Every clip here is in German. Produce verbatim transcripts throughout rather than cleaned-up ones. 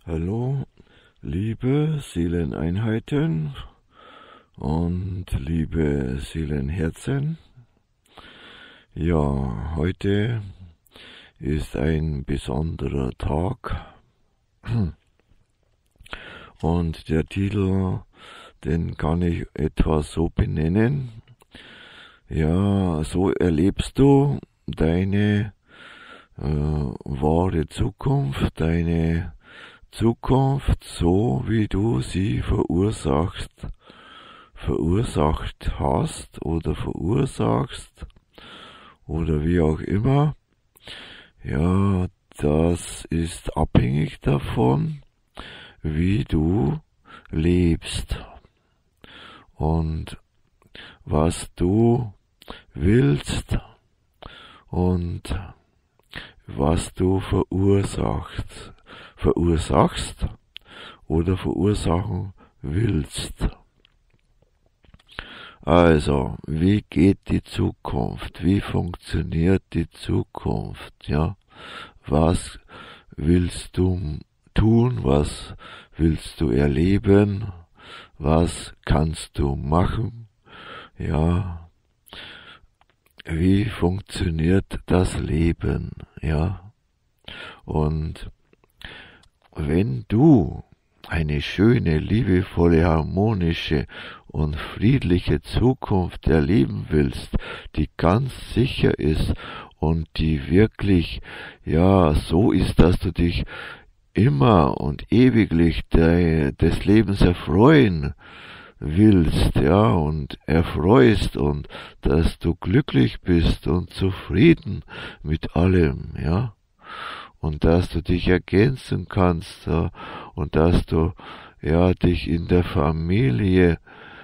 Hallo, liebe Seeleneinheiten und liebe Seelenherzen. Ja, heute ist ein besonderer Tag und der Titel, den kann ich etwa so benennen. Ja, so erlebst du deine äh, wahre Zukunft, deine Zukunft so, wie du sie verursachst, verursacht hast oder verursachst oder wie auch immer. Ja, das ist abhängig davon, wie du lebst und was du willst und was du verursachst, verursachst oder verursachen willst. Also, wie geht die Zukunft? Wie funktioniert die Zukunft? Ja, was willst du tun? Was willst du erleben? Was kannst du machen? Ja, wie funktioniert das Leben? Ja, und wenn du eine schöne, liebevolle, harmonische und friedliche Zukunft erleben willst, die ganz sicher ist und die wirklich, ja, so ist, dass du dich immer und ewiglich de, des Lebens erfreuen willst, ja, und erfreust und dass du glücklich bist und zufrieden mit allem, ja, und dass du dich ergänzen kannst, ja, und dass du, ja, dich in der Familie,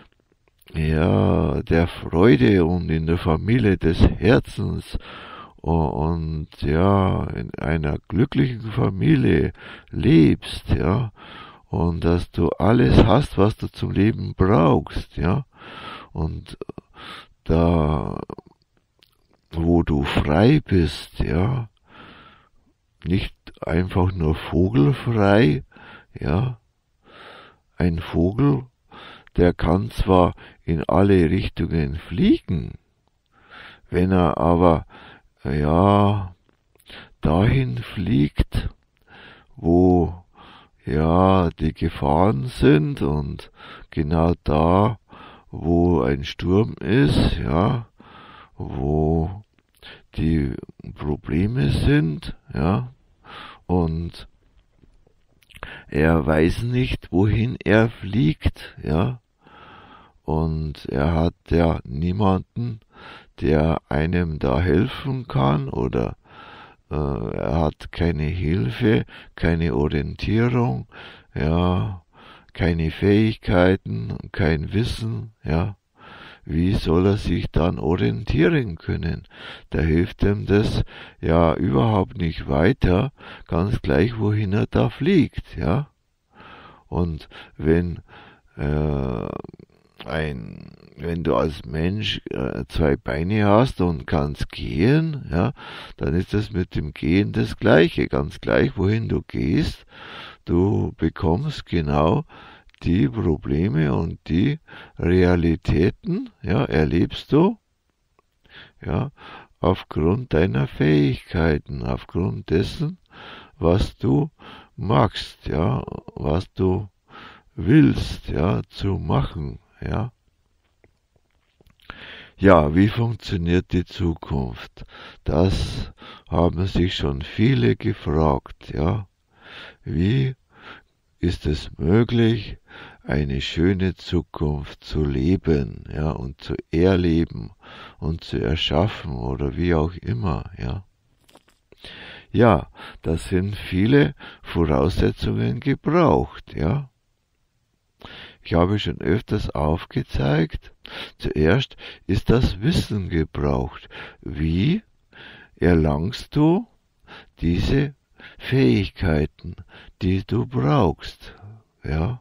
ja, der Freude und in der Familie des Herzens und, ja, in einer glücklichen Familie lebst, ja, und dass du alles hast, was du zum Leben brauchst, ja, und da, wo du frei bist, ja, nicht einfach nur vogelfrei, ja, ein Vogel, der kann zwar in alle Richtungen fliegen, wenn er aber, ja, dahin fliegt, wo, ja, die Gefahren sind und genau da, wo ein Sturm ist, ja, wo die Probleme sind, ja, und er weiß nicht, wohin er fliegt, ja, und er hat ja niemanden, der einem da helfen kann oder äh, er hat keine Hilfe, keine Orientierung, ja, keine Fähigkeiten, kein Wissen, ja. Wie soll er sich dann orientieren können? Da hilft ihm das ja überhaupt nicht weiter, ganz gleich, wohin er da fliegt, ja. Und wenn äh, ein, wenn du als Mensch äh, zwei Beine hast und kannst gehen, ja, dann ist das mit dem Gehen das Gleiche, ganz gleich, wohin du gehst, du bekommst genau die Probleme und die Realitäten, ja, erlebst du, ja, aufgrund deiner Fähigkeiten, aufgrund dessen, was du magst, ja, was du willst, ja, zu machen, ja. Ja, wie funktioniert die Zukunft? Das haben sich schon viele gefragt, ja. Wie ist es möglich, eine schöne Zukunft zu leben, ja, und zu erleben und zu erschaffen oder wie auch immer, ja. Ja, das sind viele Voraussetzungen gebraucht, ja. Ich habe schon öfters aufgezeigt, zuerst ist das Wissen gebraucht. Wie erlangst du diese Fähigkeiten, die du brauchst, ja,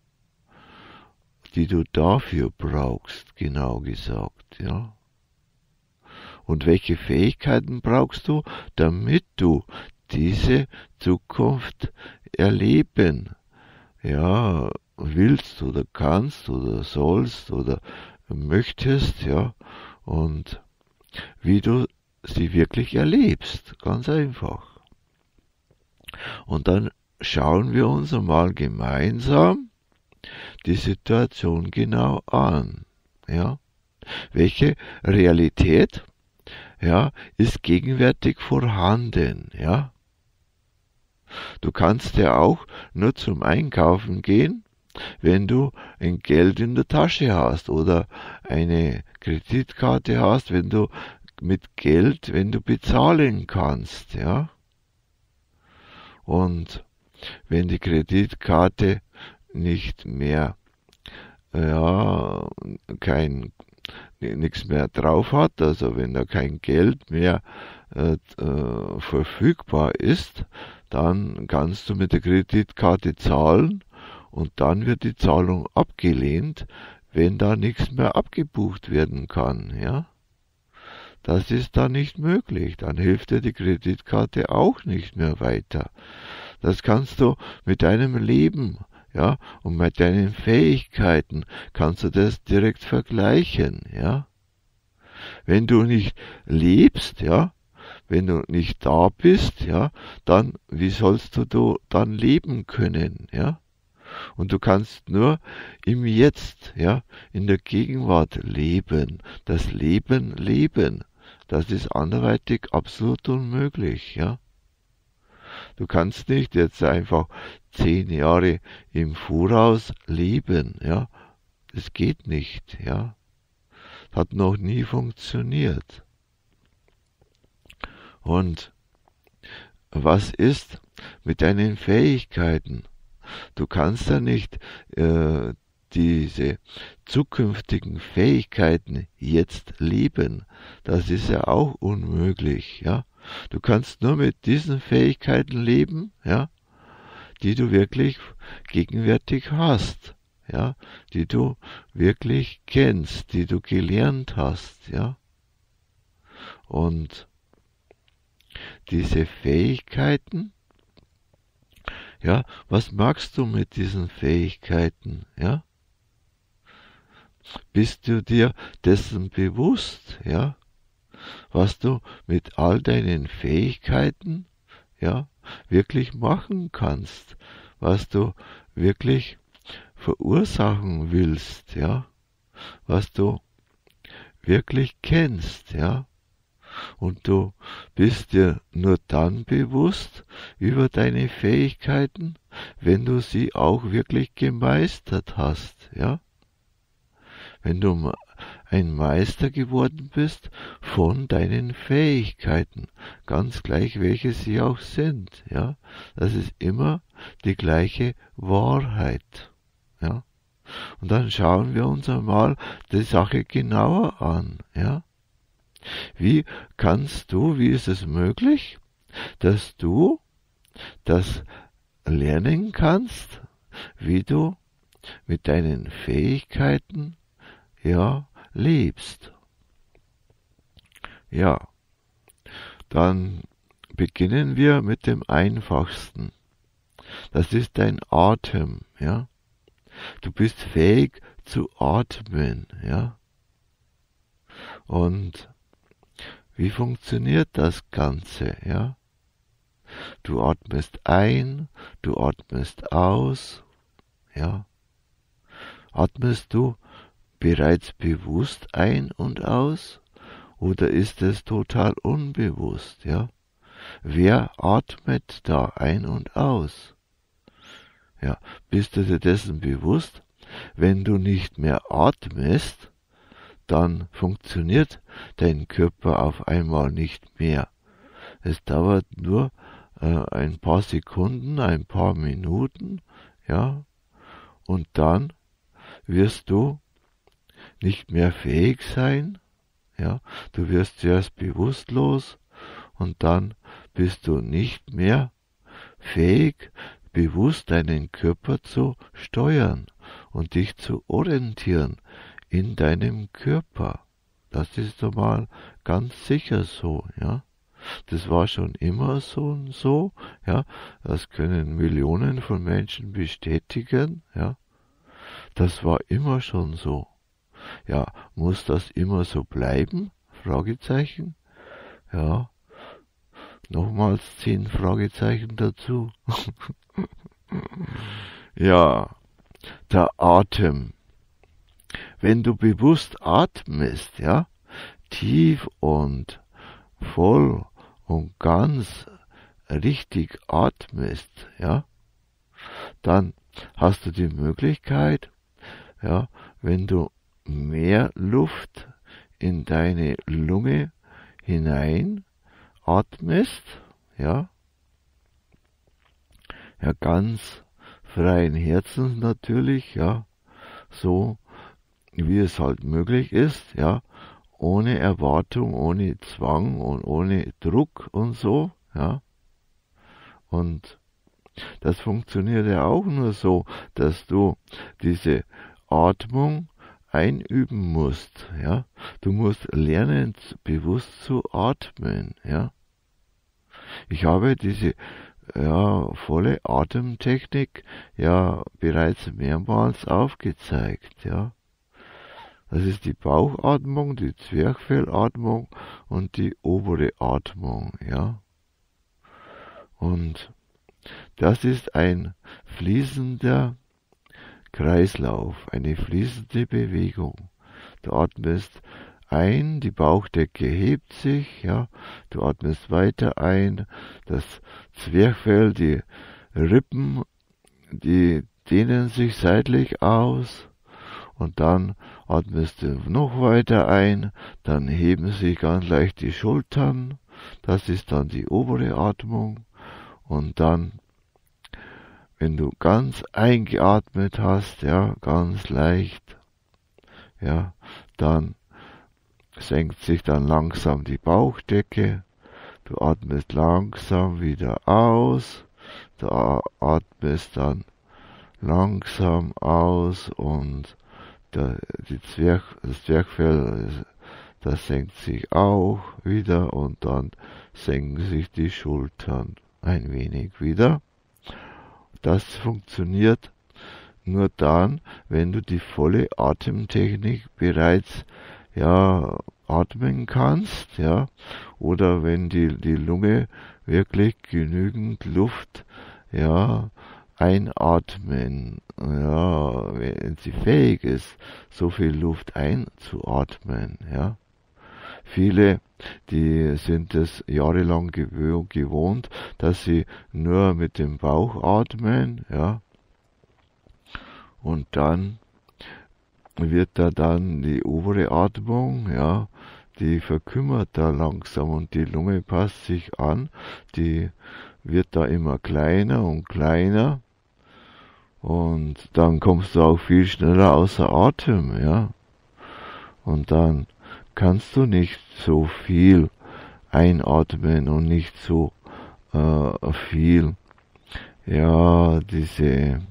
die du dafür brauchst, genau gesagt, ja. Und welche Fähigkeiten brauchst du, damit du diese Zukunft erleben, ja, willst oder kannst oder sollst oder möchtest, ja, und wie du sie wirklich erlebst, ganz einfach. Und dann schauen wir uns einmal gemeinsam die Situation genau an, ja. Welche Realität, ja, ist gegenwärtig vorhanden, ja. Du kannst ja auch nur zum Einkaufen gehen, wenn du ein Geld in der Tasche hast oder eine Kreditkarte hast, wenn du mit Geld, wenn du bezahlen kannst, ja. Und wenn die Kreditkarte nicht mehr, ja, kein, nichts mehr drauf hat, also wenn da kein Geld mehr äh, äh, verfügbar ist, dann kannst du mit der Kreditkarte zahlen und dann wird die Zahlung abgelehnt, wenn da nichts mehr abgebucht werden kann, ja. Das ist dann nicht möglich, dann hilft dir die Kreditkarte auch nicht mehr weiter. Das kannst du mit deinem Leben, ja, und mit deinen Fähigkeiten kannst du das direkt vergleichen, ja. Wenn du nicht lebst, ja, wenn du nicht da bist, ja, dann, wie sollst du, du dann leben können, ja? Und du kannst nur im Jetzt, ja, in der Gegenwart leben, das Leben leben. Das ist anderweitig absolut unmöglich, ja. Du kannst nicht jetzt einfach zehn Jahre im Voraus leben, ja. Das geht nicht, ja. Hat noch nie funktioniert. Und was ist mit deinen Fähigkeiten? Du kannst ja nicht äh, diese zukünftigen Fähigkeiten jetzt leben. Das ist ja auch unmöglich, ja. Du kannst nur mit diesen Fähigkeiten leben, ja, die du wirklich gegenwärtig hast, ja, die du wirklich kennst, die du gelernt hast, ja. Und diese Fähigkeiten, ja, was magst du mit diesen Fähigkeiten, ja? Bist du dir dessen bewusst, ja, was du mit all deinen Fähigkeiten, ja, wirklich machen kannst, was du wirklich verursachen willst, ja, was du wirklich kennst, ja? Und du bist dir nur dann bewusst über deine Fähigkeiten, wenn du sie auch wirklich gemeistert hast, ja? Wenn du ein Meister geworden bist von deinen Fähigkeiten, ganz gleich welche sie auch sind, ja? Das ist immer die gleiche Wahrheit, ja? Und dann schauen wir uns einmal die Sache genauer an, ja? Wie kannst du, wie ist es möglich, dass du das lernen kannst, wie du mit deinen Fähigkeiten, ja, lebst? Ja, dann beginnen wir mit dem Einfachsten. Das ist dein Atem, ja. Du bist fähig zu atmen, ja. Und wie funktioniert das Ganze, ja? Du atmest ein, du atmest aus, ja? Atmest du bereits bewusst ein und aus, oder ist es total unbewusst, ja? Wer atmet da ein und aus? Ja, bist du dir dessen bewusst? Wenn du nicht mehr atmest, dann funktioniert dein Körper auf einmal nicht mehr. Es dauert nur äh, ein paar Sekunden, ein paar Minuten, ja, und dann wirst du nicht mehr fähig sein, ja, du wirst zuerst bewusstlos und dann bist du nicht mehr fähig, bewusst deinen Körper zu steuern und dich zu orientieren in deinem Körper. Das ist einmal ganz sicher so, ja. Das war schon immer so und so, ja. Das können Millionen von Menschen bestätigen, ja. Das war immer schon so. Ja, muss das immer so bleiben? Fragezeichen. Ja, nochmals zehn Fragezeichen dazu. Ja, der Atem. Wenn du bewusst atmest, ja, tief und voll und ganz richtig atmest, ja, dann hast du die Möglichkeit, ja, wenn du mehr Luft in deine Lunge hinein atmest, ja, ja, ganz freien Herzens natürlich, ja, so wie es halt möglich ist, ja, ohne Erwartung, ohne Zwang und ohne Druck und so, ja, und das funktioniert ja auch nur so, dass du diese Atmung einüben musst, ja. Du musst lernen, bewusst zu atmen, ja. Ich habe diese ja, volle Atemtechnik ja bereits mehrmals aufgezeigt, ja. Das ist die Bauchatmung, die Zwerchfellatmung und die obere Atmung, ja. Und das ist ein fließender Kreislauf, eine fließende Bewegung. Du atmest ein, die Bauchdecke hebt sich, ja, du atmest weiter ein, das Zwerchfell, die Rippen, die dehnen sich seitlich aus und dann atmest du noch weiter ein, dann heben sich ganz leicht die Schultern, das ist dann die obere Atmung und dann, wenn du ganz eingeatmet hast, ja, ganz leicht, ja, dann senkt sich dann langsam die Bauchdecke, du atmest langsam wieder aus, du atmest dann langsam aus und der, die Zwerch, das Zwerchfell, das senkt sich auch wieder und dann senken sich die Schultern ein wenig wieder. Das funktioniert nur dann, wenn du die volle Atemtechnik bereits ja atmen kannst, ja, oder wenn die die Lunge wirklich genügend Luft ja einatmen, ja, wenn sie fähig ist, so viel Luft einzuatmen, ja. Viele, die sind es jahrelang gewohnt, dass sie nur mit dem Bauch atmen, ja. Und dann wird da dann die obere Atmung, ja, die verkümmert da langsam und die Lunge passt sich an, die wird da immer kleiner und kleiner und dann kommst du auch viel schneller außer Atem, ja. Und dann kannst du nicht so viel einatmen und nicht so äh, viel, ja, diese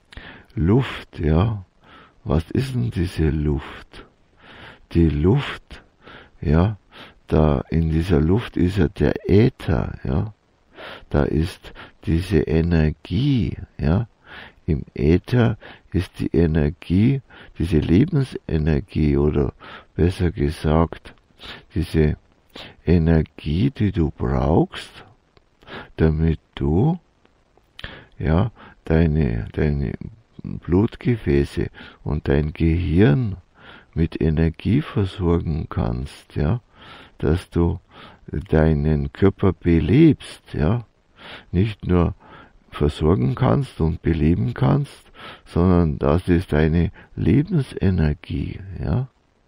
Luft, ja. Was ist denn diese Luft? Die Luft, ja, da in dieser Luft ist ja der Äther, ja. Da ist diese Energie, ja. Im Äther ist die Energie, diese Lebensenergie oder besser gesagt, diese Energie, die du brauchst, damit du, ja, deine, deine Blutgefäße und dein Gehirn mit Energie versorgen kannst, ja, dass du deinen Körper belebst, ja, nicht nur versorgen kannst und beleben kannst, sondern das ist deine Lebensenergie, ja,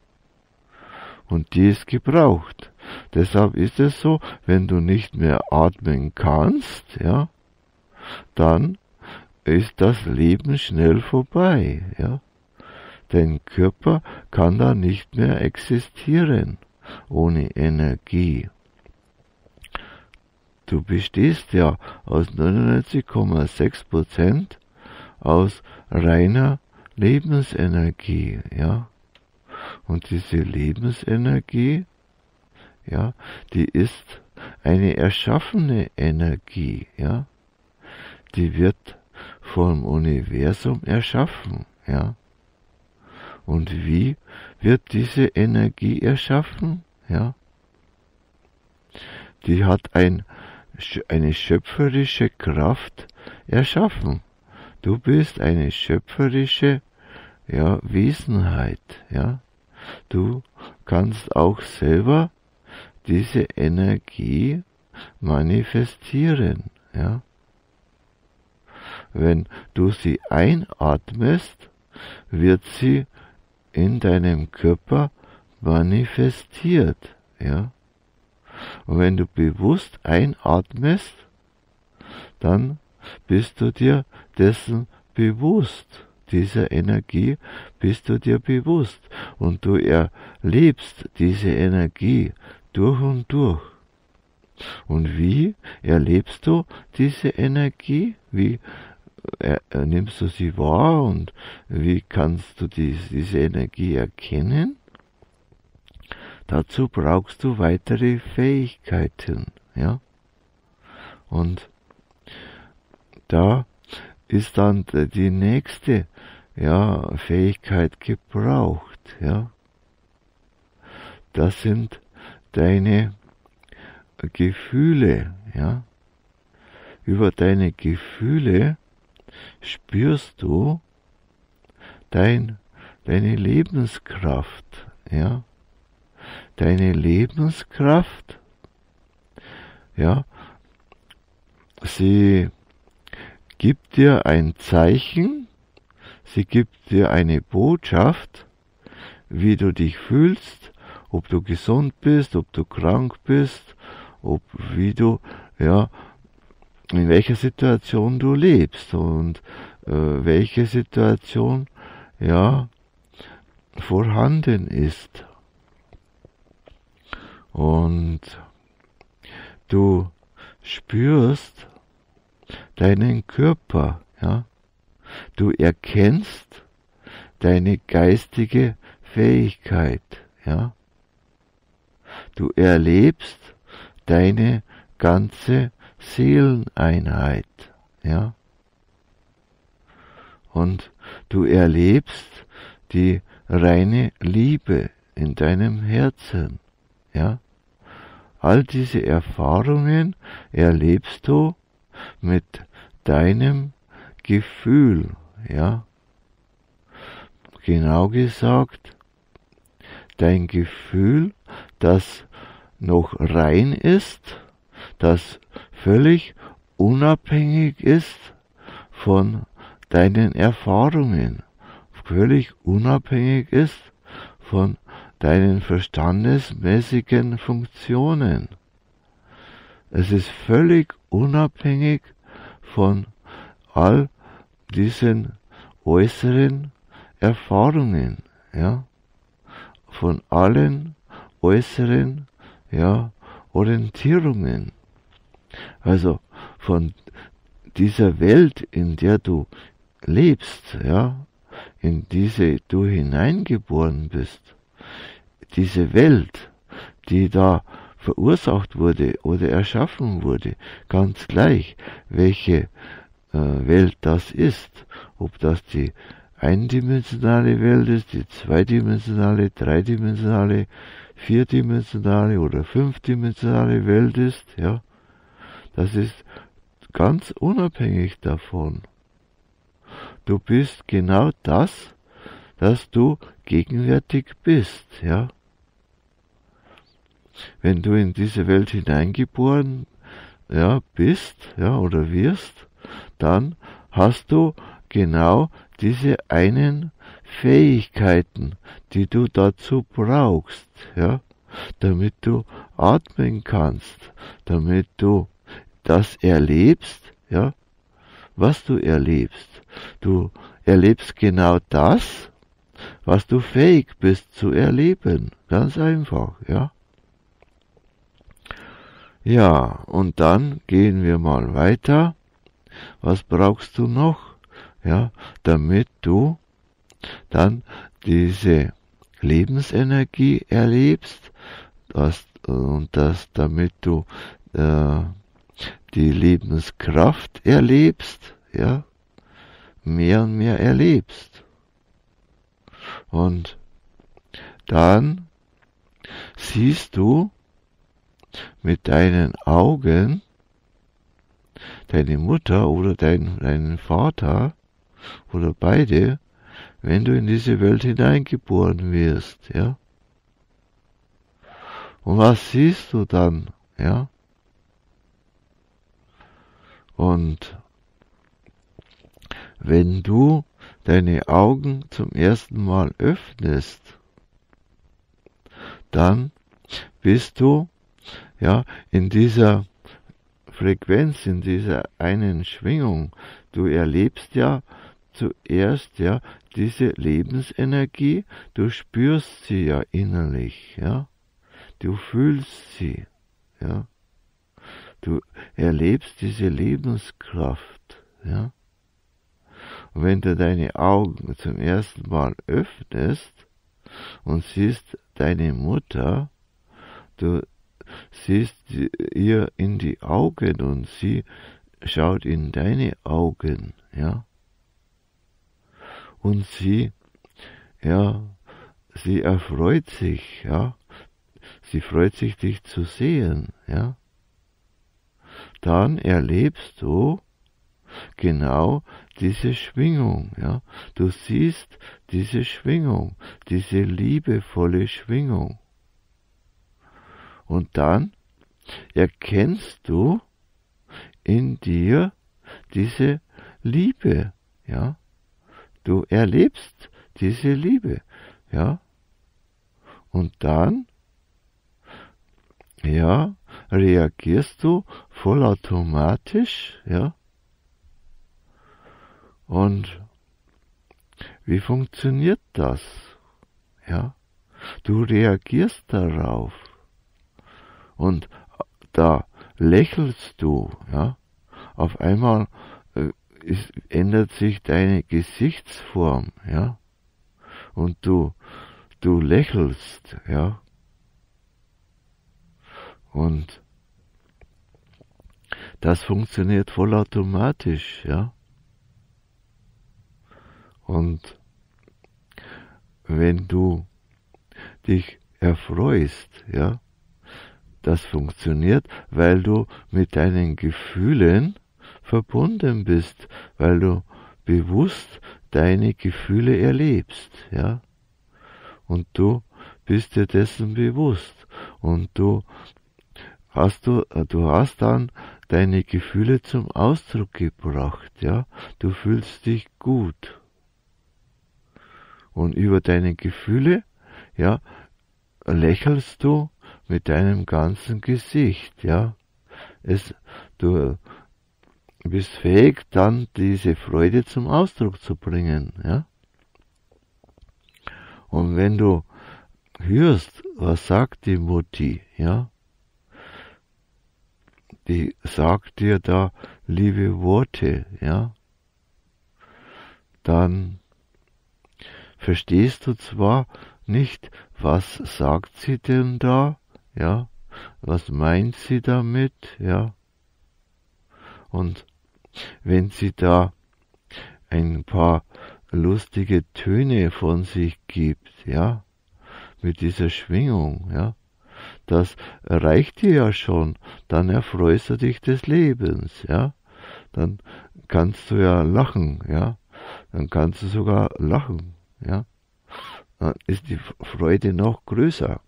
und die ist gebraucht. Deshalb ist es so, wenn du nicht mehr atmen kannst, ja, dann ist das Leben schnell vorbei, ja. Dein Körper kann da nicht mehr existieren ohne Energie. Du bestehst ja aus neunundneunzig Komma sechs Prozent aus reiner Lebensenergie, ja. Und diese Lebensenergie, ja, die ist eine erschaffene Energie, ja, die wird vom Universum erschaffen, ja. Und wie wird diese Energie erschaffen, ja? Die hat ein, eine schöpferische Kraft erschaffen. Du bist eine schöpferische, ja, Wesenheit, ja. Du kannst auch selber diese Energie manifestieren, ja. Wenn du sie einatmest, wird sie in deinem Körper manifestiert, ja. Und wenn du bewusst einatmest, dann bist du dir dessen bewusst, dieser Energie bist du dir bewusst und du erlebst diese Energie durch und durch. Und wie erlebst du diese Energie? Wie äh, nimmst du sie wahr und wie kannst du die, diese Energie erkennen? Dazu brauchst du weitere Fähigkeiten, ja. Und da ist dann die nächste, ja, Fähigkeit gebraucht, ja. Das sind deine Gefühle, ja. Über deine Gefühle spürst du dein, deine Lebenskraft, ja. Deine Lebenskraft, ja, sie gibt dir ein Zeichen, sie gibt dir eine Botschaft, wie du dich fühlst, ob du gesund bist, ob du krank bist, ob wie du, ja, in welcher Situation du lebst und äh, welche Situation, ja, vorhanden ist. Und du spürst deinen Körper, ja. Du erkennst deine geistige Fähigkeit, ja. Du erlebst deine ganze Seeleneinheit, ja. Und du erlebst die reine Liebe in deinem Herzen, ja. All diese Erfahrungen erlebst du mit deinem Gefühl, ja. Genau gesagt, dein Gefühl, das noch rein ist, das völlig unabhängig ist von deinen Erfahrungen, völlig unabhängig ist von deinen verstandesmäßigen Funktionen. Es ist völlig unabhängig von all diesen äußeren Erfahrungen, ja, von allen äußeren, ja, Orientierungen. Also von dieser Welt, in der du lebst, ja, in diese du hineingeboren bist, diese Welt, die da verursacht wurde oder erschaffen wurde, ganz gleich, welche äh, Welt das ist, ob das die eindimensionale Welt ist, die zweidimensionale, dreidimensionale, vierdimensionale oder fünfdimensionale Welt ist, ja, das ist ganz unabhängig davon. Du bist genau das, das du gegenwärtig bist, ja. Wenn du in diese Welt hineingeboren, ja, bist, ja, oder wirst, dann hast du genau diese einen Fähigkeiten, die du dazu brauchst, ja, damit du atmen kannst, damit du das erlebst, ja, was du erlebst. Du erlebst genau das, was du fähig bist zu erleben. Ganz einfach, ja. Ja, und dann gehen wir mal weiter. Was brauchst du noch? Ja, damit du dann diese Lebensenergie erlebst, dass und das, damit du äh, die Lebenskraft erlebst, ja, mehr und mehr erlebst. Und dann siehst du mit deinen Augen deine Mutter oder dein, deinen Vater oder beide, wenn du in diese Welt hineingeboren wirst, ja. Und was siehst du dann, ja? Und wenn du deine Augen zum ersten Mal öffnest, dann bist du, ja, in dieser Frequenz, in dieser einen Schwingung. Du erlebst ja zuerst, ja, diese Lebensenergie, du spürst sie ja innerlich, ja. Du fühlst sie, ja. Du erlebst diese Lebenskraft, ja. Und wenn du deine Augen zum ersten Mal öffnest und siehst deine Mutter, du siehst ihr in die Augen und sie schaut in deine Augen, ja. Und sie, ja, sie erfreut sich, ja. Sie freut sich, dich zu sehen, ja. Dann erlebst du genau diese Schwingung, ja. Du siehst diese Schwingung, diese liebevolle Schwingung. Und dann erkennst du in dir diese Liebe, ja. Du erlebst diese Liebe, ja. Und dann, ja, reagierst du vollautomatisch, ja. Und wie funktioniert das? Ja, du reagierst darauf. Und da lächelst du, ja. Auf einmal äh, ist, ändert sich deine Gesichtsform, ja. Und du, du lächelst, ja. Und das funktioniert vollautomatisch, ja. Und wenn du dich erfreust, ja, das funktioniert, weil du mit deinen Gefühlen verbunden bist, weil du bewusst deine Gefühle erlebst, ja. Und du bist dir dessen bewusst und du hast du, du hast dann deine Gefühle zum Ausdruck gebracht, ja. Du fühlst dich gut. Und über deine Gefühle, ja, lächelst du mit deinem ganzen Gesicht, ja. Es, du bist fähig, dann diese Freude zum Ausdruck zu bringen, ja. Und wenn du hörst, was sagt die Mutti, ja, die sagt dir da liebe Worte, ja, dann verstehst du zwar nicht, was sagt sie denn da, ja, was meint sie damit, ja, und wenn sie da ein paar lustige Töne von sich gibt, ja, mit dieser Schwingung, ja, das reicht dir ja schon, dann erfreust du dich des Lebens, ja, dann kannst du ja lachen, ja, dann kannst du sogar lachen, ja, dann ist die Freude noch größer.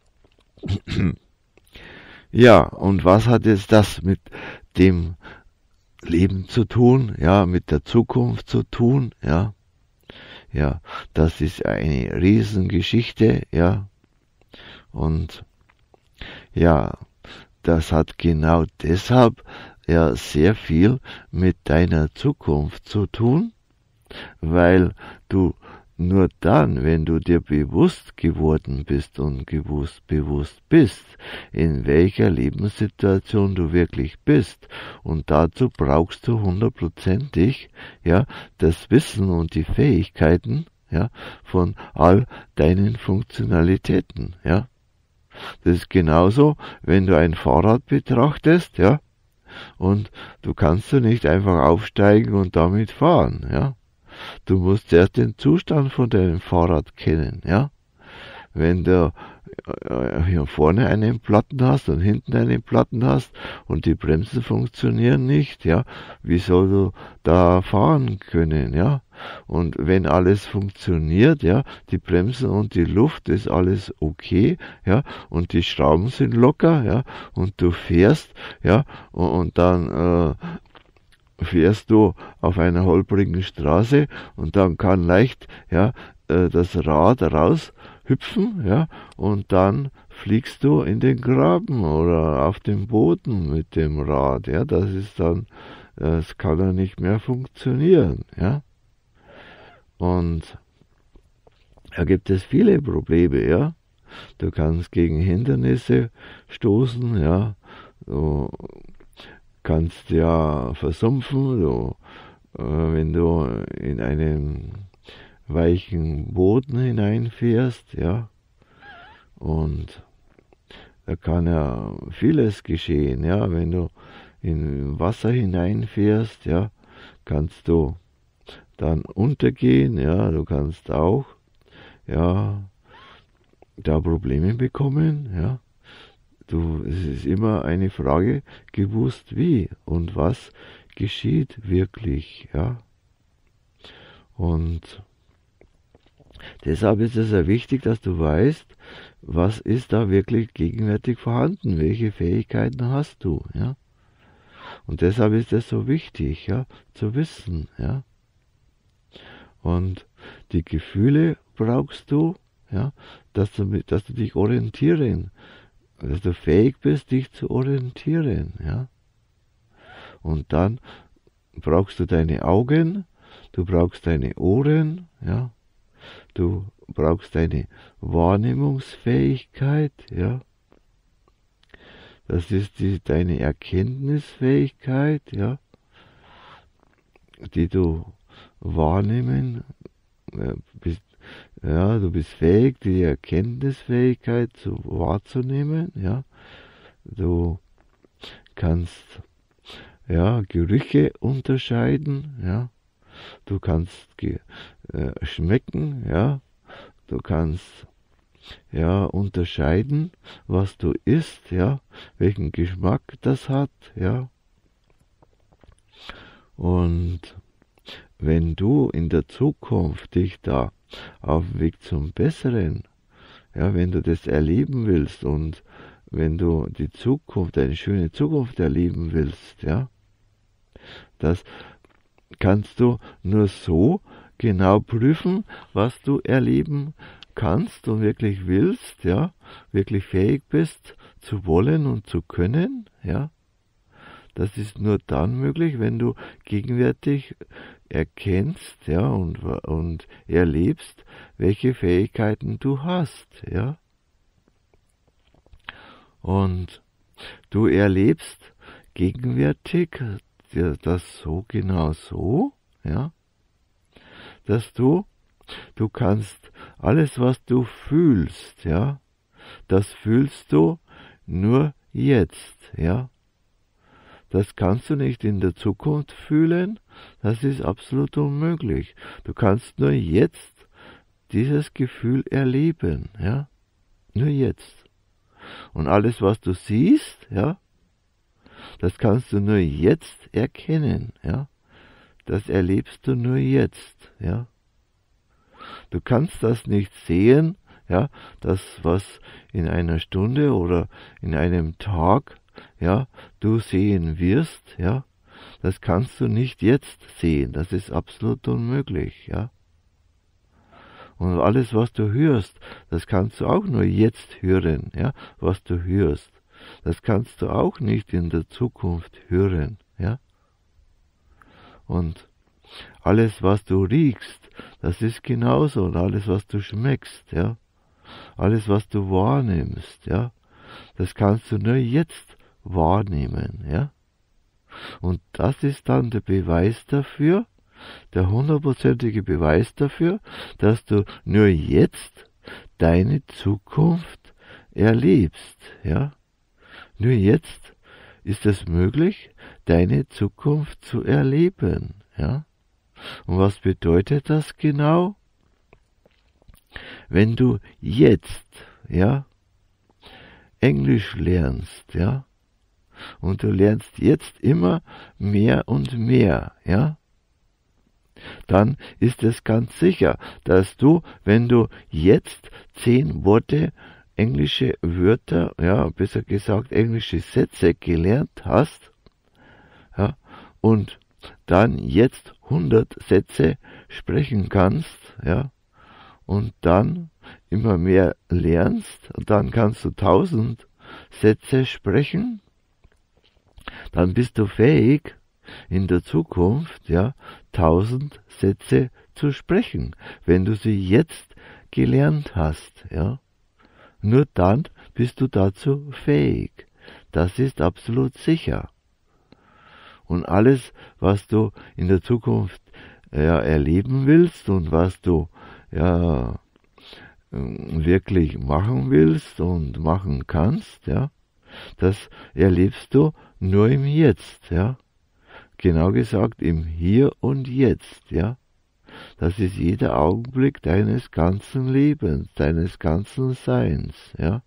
Ja, und was hat jetzt das mit dem Leben zu tun, ja, mit der Zukunft zu tun, ja, ja, das ist eine Riesengeschichte, ja, und ja, das hat genau deshalb ja sehr viel mit deiner Zukunft zu tun, weil du nur dann, wenn du dir bewusst geworden bist und gewusst bewusst bist, in welcher Lebenssituation du wirklich bist, und dazu brauchst du hundertprozentig, ja, das Wissen und die Fähigkeiten, ja, von all deinen Funktionalitäten, ja. Das ist genauso, wenn du ein Fahrrad betrachtest, ja, und du kannst du nicht einfach aufsteigen und damit fahren, ja. Du musst erst den Zustand von deinem Fahrrad kennen, ja. Wenn du hier vorne einen Platten hast und hinten einen Platten hast und die Bremsen funktionieren nicht, ja, wie soll du da fahren können, ja? Und wenn alles funktioniert, ja, die Bremsen und die Luft ist alles okay, ja, und die Schrauben sind locker, ja, und du fährst, ja, und, und dann äh, fährst du auf einer holprigen Straße und dann kann leicht, ja, äh, das Rad raus hüpfen, ja, und dann fliegst du in den Graben oder auf den Boden mit dem Rad, ja, das ist dann, das kann dann nicht mehr funktionieren, ja. Und da gibt es viele Probleme, ja. Du kannst gegen Hindernisse stoßen, ja, du kannst ja versumpfen, du, äh, wenn du in einem weichen Boden hineinfährst, ja, und da kann ja vieles geschehen, ja, wenn du in Wasser hineinfährst, ja, kannst du dann untergehen, ja, du kannst auch, ja, da Probleme bekommen, ja, du, es ist immer eine Frage, gewusst wie und was geschieht wirklich, ja, und deshalb ist es ja wichtig, dass du weißt, was ist da wirklich gegenwärtig vorhanden, welche Fähigkeiten hast du, ja. Und deshalb ist es so wichtig, ja, zu wissen, ja. Und die Gefühle brauchst du, ja, dass du, dass du dich orientieren, dass du fähig bist, dich zu orientieren, ja. Und dann brauchst du deine Augen, du brauchst deine Ohren, ja. Du brauchst deine Wahrnehmungsfähigkeit, ja. Das ist die, deine Erkenntnisfähigkeit, ja, die du wahrnehmen äh, bist. Ja, du bist fähig, die Erkenntnisfähigkeit zu, wahrzunehmen, ja. Du kannst, ja, Gerüche unterscheiden, ja. Du kannst ge, äh, schmecken, ja. Du kannst, ja, unterscheiden, was du isst, ja, welchen Geschmack das hat, ja. Und wenn du in der Zukunft dich da auf dem Weg zum Besseren, ja, wenn du das erleben willst und wenn du die Zukunft, eine schöne Zukunft erleben willst, ja, das kannst du nur so genau prüfen, was du erleben kannst und wirklich willst, ja, wirklich fähig bist zu wollen und zu können, ja. Das ist nur dann möglich, wenn du gegenwärtig erkennst, ja, und, und erlebst, welche Fähigkeiten du hast, ja. Und du erlebst gegenwärtig das so genau so, ja, dass du, du kannst alles, was du fühlst, ja, das fühlst du nur jetzt, ja. Das kannst du nicht in der Zukunft fühlen, das ist absolut unmöglich. Du kannst nur jetzt dieses Gefühl erleben, ja, nur jetzt. Und alles, was du siehst, ja, das kannst du nur jetzt erkennen, ja. Das erlebst du nur jetzt, ja. Du kannst das nicht sehen, ja, das, was in einer Stunde oder in einem Tag, ja, du sehen wirst, ja, das kannst du nicht jetzt sehen, das ist absolut unmöglich, ja. Und alles, was du hörst, das kannst du auch nur jetzt hören, ja, was du hörst. Das kannst du auch nicht in der Zukunft hören, ja. Und alles, was du riechst, das ist genauso. Und alles, was du schmeckst, ja. Alles, was du wahrnimmst, ja. Das kannst du nur jetzt wahrnehmen, ja. Und das ist dann der Beweis dafür, der hundertprozentige Beweis dafür, dass du nur jetzt deine Zukunft erlebst, ja. Nur jetzt ist es möglich, deine Zukunft zu erleben, ja. Und was bedeutet das genau? Wenn du jetzt, ja, Englisch lernst, ja, und du lernst jetzt immer mehr und mehr, ja, dann ist es ganz sicher, dass du, wenn du jetzt zehn Worte, englische Wörter, ja, besser gesagt englische Sätze gelernt hast, ja, und dann jetzt hundert Sätze sprechen kannst, ja, und dann immer mehr lernst, und dann kannst du tausend Sätze sprechen, dann bist du fähig, in der Zukunft, ja, tausend Sätze zu sprechen, wenn du sie jetzt gelernt hast, ja. Nur dann bist du dazu fähig. Das ist absolut sicher. Und alles, was du in der Zukunft, ja, erleben willst und was du, ja, wirklich machen willst und machen kannst, ja, das erlebst du nur im Jetzt, ja. Genau gesagt, im Hier und Jetzt, ja. Das ist jeder Augenblick deines ganzen Lebens, deines ganzen Seins, ja.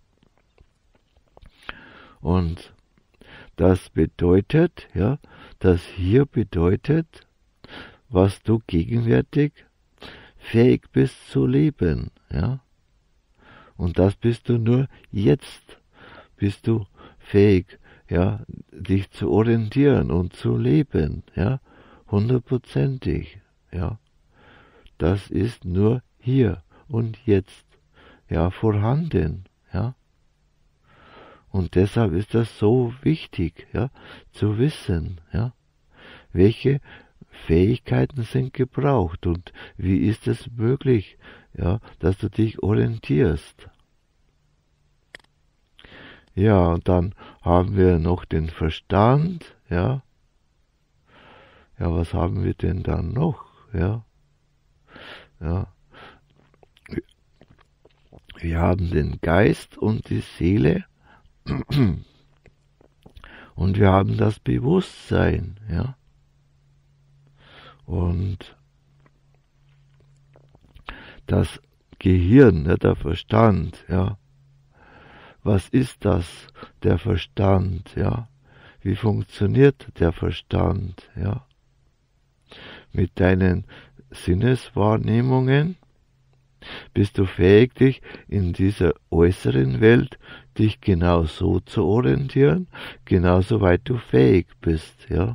Und das bedeutet, ja, das hier bedeutet, was du gegenwärtig fähig bist zu leben, ja. Und das bist du nur jetzt, bist du fähig, ja, dich zu orientieren und zu leben, ja, hundertprozentig, ja. Das ist nur hier und jetzt, ja, vorhanden, ja. Und deshalb ist das so wichtig, ja, zu wissen, ja, welche Fähigkeiten sind gebraucht und wie ist es möglich, ja, dass du dich orientierst. Ja, und dann haben wir noch den Verstand, ja. Ja, was haben wir denn dann noch, ja? Ja. Wir haben den Geist und die Seele und wir haben das Bewusstsein, ja. Und das Gehirn, ja, der Verstand, ja. Was ist das, der Verstand, ja? Wie funktioniert der Verstand, ja? Mit deinen Sinneswahrnehmungen bist du fähig, dich in dieser äußeren Welt dich genau so zu orientieren, genauso weit du fähig bist, ja.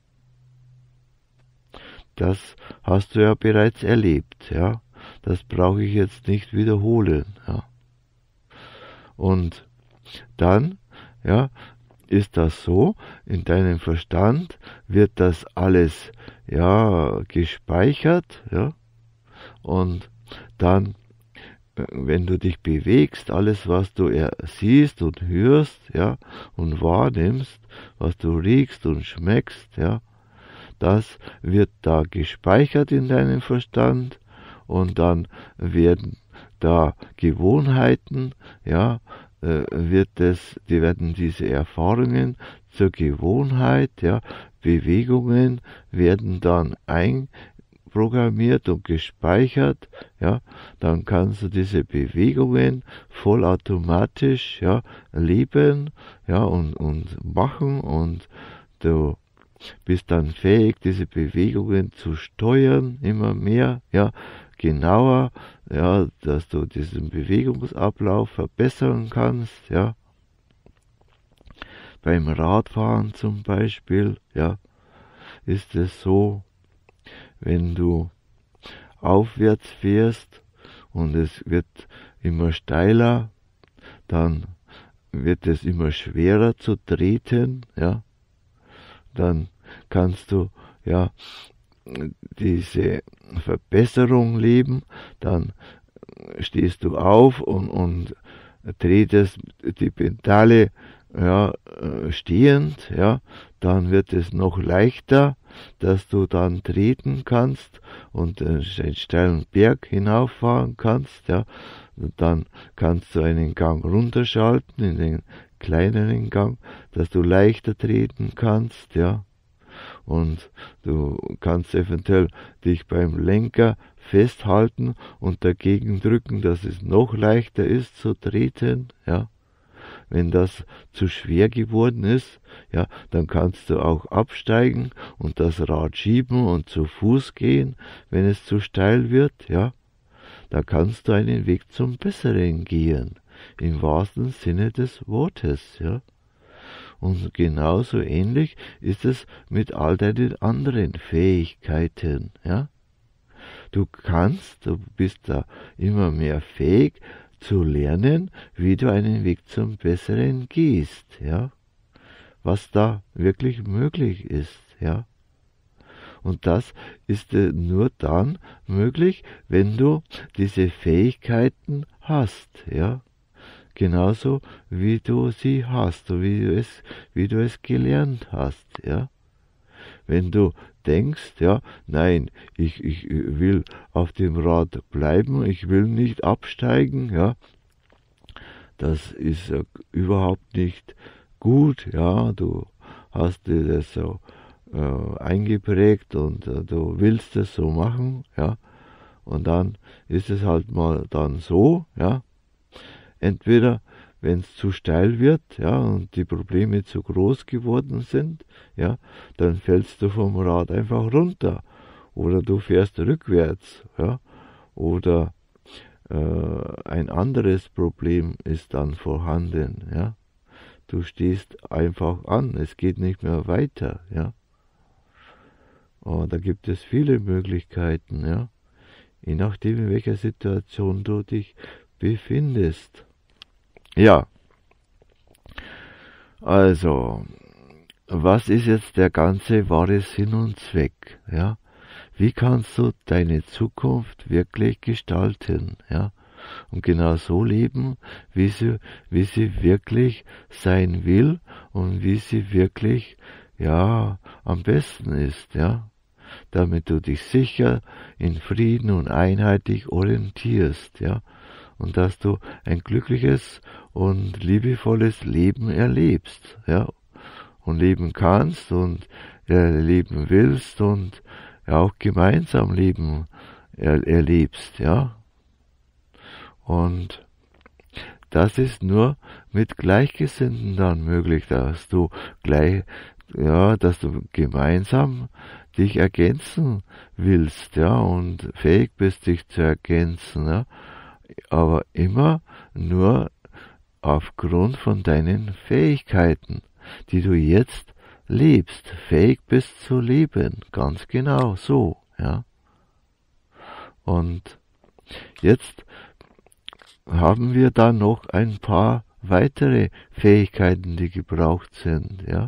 Das hast du ja bereits erlebt, ja. Das brauche ich jetzt nicht wiederholen, ja. Und dann, ja, ist das so, in deinem Verstand wird das alles, ja, gespeichert, ja, und dann, wenn du dich bewegst, alles, was du siehst und hörst, ja, und wahrnimmst, was du riechst und schmeckst, ja, das wird da gespeichert in deinem Verstand und dann werden da Gewohnheiten, ja, äh, wird es, die werden diese Erfahrungen zur Gewohnheit, ja, Bewegungen werden dann einprogrammiert und gespeichert, ja, dann kannst du diese Bewegungen vollautomatisch, ja, leben, ja, und, und machen und du bist dann fähig, diese Bewegungen zu steuern, immer mehr, ja, genauer, ja, dass du diesen Bewegungsablauf verbessern kannst, ja. Beim Radfahren zum Beispiel, ja, ist es so, wenn du aufwärts fährst und es wird immer steiler, dann wird es immer schwerer zu treten, ja. Dann kannst du, ja, diese Verbesserung leben, dann stehst du auf und, und tretest die Pedale, ja, stehend, ja, dann wird es noch leichter, dass du dann treten kannst und einen steilen Berg hinauffahren kannst, ja. Und dann kannst du einen Gang runterschalten in den kleineren Gang, dass du leichter treten kannst, ja. Und du kannst eventuell dich beim Lenker festhalten und dagegen drücken, dass es noch leichter ist zu treten, ja. Wenn das zu schwer geworden ist, ja, dann kannst du auch absteigen und das Rad schieben und zu Fuß gehen, wenn es zu steil wird, ja. Da kannst du einen Weg zum Besseren gehen, im wahrsten Sinne des Wortes, ja. Und genauso ähnlich ist es mit all deinen anderen Fähigkeiten, ja. Du kannst, du bist da immer mehr fähig zu lernen, wie du einen Weg zum Besseren gehst, ja. Was da wirklich möglich ist, ja. Und das ist äh, nur dann möglich, wenn du diese Fähigkeiten hast, ja. Genauso wie du sie hast, so wie du es, wie du es gelernt hast, ja. Wenn du denkst, ja, nein, ich, ich will auf dem Rad bleiben, ich will nicht absteigen, ja, das ist äh, überhaupt nicht gut, ja, du hast dir das so äh, eingeprägt und äh, du willst es so machen, ja, und dann ist es halt mal dann so, ja, entweder wenn es zu steil wird, ja, und die Probleme zu groß geworden sind, ja, dann fällst du vom Rad einfach runter. Oder du fährst rückwärts, ja, oder äh, ein anderes Problem ist dann vorhanden, ja. Du stehst einfach an, es geht nicht mehr weiter, ja. Und da gibt es viele Möglichkeiten, ja, je nachdem, in welcher Situation du dich befindest. Ja, also, was ist jetzt der ganze wahre Sinn und Zweck, ja? Wie kannst du deine Zukunft wirklich gestalten, ja? Und genau so leben, wie sie, wie sie wirklich sein will und wie sie wirklich, ja, am besten ist, ja? Damit du dich sicher in Frieden und Einheit dich orientierst, ja? Und dass du ein glückliches und liebevolles Leben erlebst, ja, und leben kannst und erleben willst und ja, auch gemeinsam Leben er, erlebst, ja. Und das ist nur mit Gleichgesinnten dann möglich, dass du gleich, ja, dass du gemeinsam dich ergänzen willst, ja, und fähig bist, dich zu ergänzen, ja. Aber immer nur aufgrund von deinen Fähigkeiten, die du jetzt lebst, fähig bist zu leben, ganz genau so, ja. Und jetzt haben wir da noch ein paar weitere Fähigkeiten, die gebraucht sind, ja.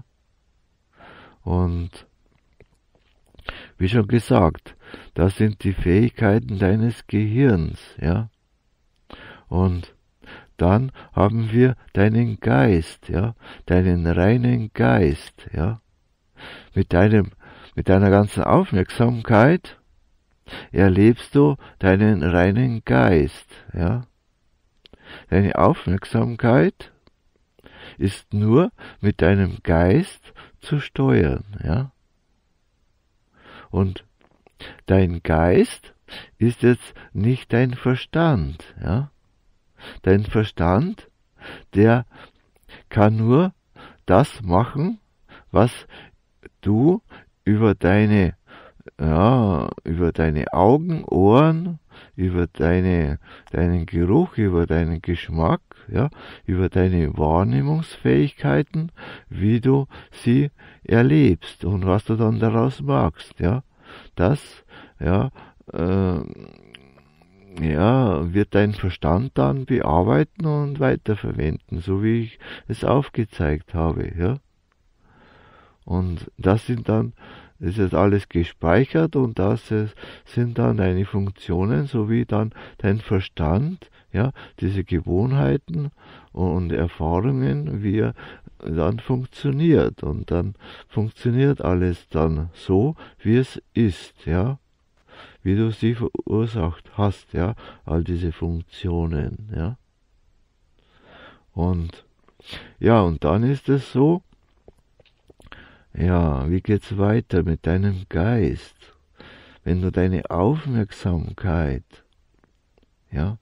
Und wie schon gesagt, das sind die Fähigkeiten deines Gehirns, ja. Und dann haben wir deinen Geist, ja, deinen reinen Geist, ja. Mit deinem, mit deiner ganzen Aufmerksamkeit erlebst du deinen reinen Geist, ja. Deine Aufmerksamkeit ist nur mit deinem Geist zu steuern, ja. Und dein Geist ist jetzt nicht dein Verstand, ja. Dein Verstand, der kann nur das machen, was du über deine, ja, über deine Augen, Ohren, über deine, deinen Geruch, über deinen Geschmack, ja, über deine Wahrnehmungsfähigkeiten, wie du sie erlebst und was du dann daraus magst, ja. Das, ja, äh, ja, wird dein Verstand dann bearbeiten und weiterverwenden, so wie ich es aufgezeigt habe, ja. Und das sind dann, das ist alles gespeichert und das ist, sind dann deine Funktionen, so wie dann dein Verstand, ja, diese Gewohnheiten und Erfahrungen, wie er dann funktioniert. Und dann funktioniert alles dann so, wie es ist, ja. Wie du sie verursacht hast, ja, all diese Funktionen, ja. Und, ja, und dann ist es so, ja, wie geht's weiter mit deinem Geist? Wenn du deine Aufmerksamkeit, ja,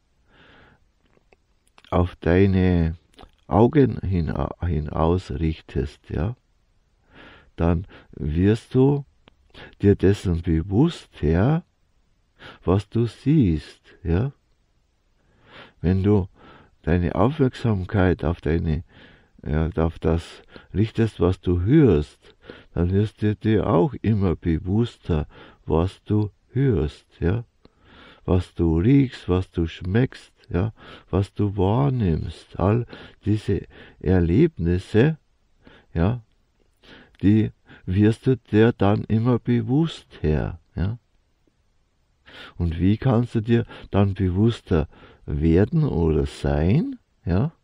auf deine Augen hin, hinaus richtest, ja, dann wirst du dir dessen bewusst, ja, was du siehst, ja. Wenn du deine Aufmerksamkeit auf deine, ja, auf das richtest, was du hörst, dann wirst du dir auch immer bewusster, was du hörst, ja, was du riechst, was du schmeckst, ja, was du wahrnimmst, all diese Erlebnisse, ja, die wirst du dir dann immer bewusst her, ja. Und wie kannst du dir dann bewusster werden oder sein, ja?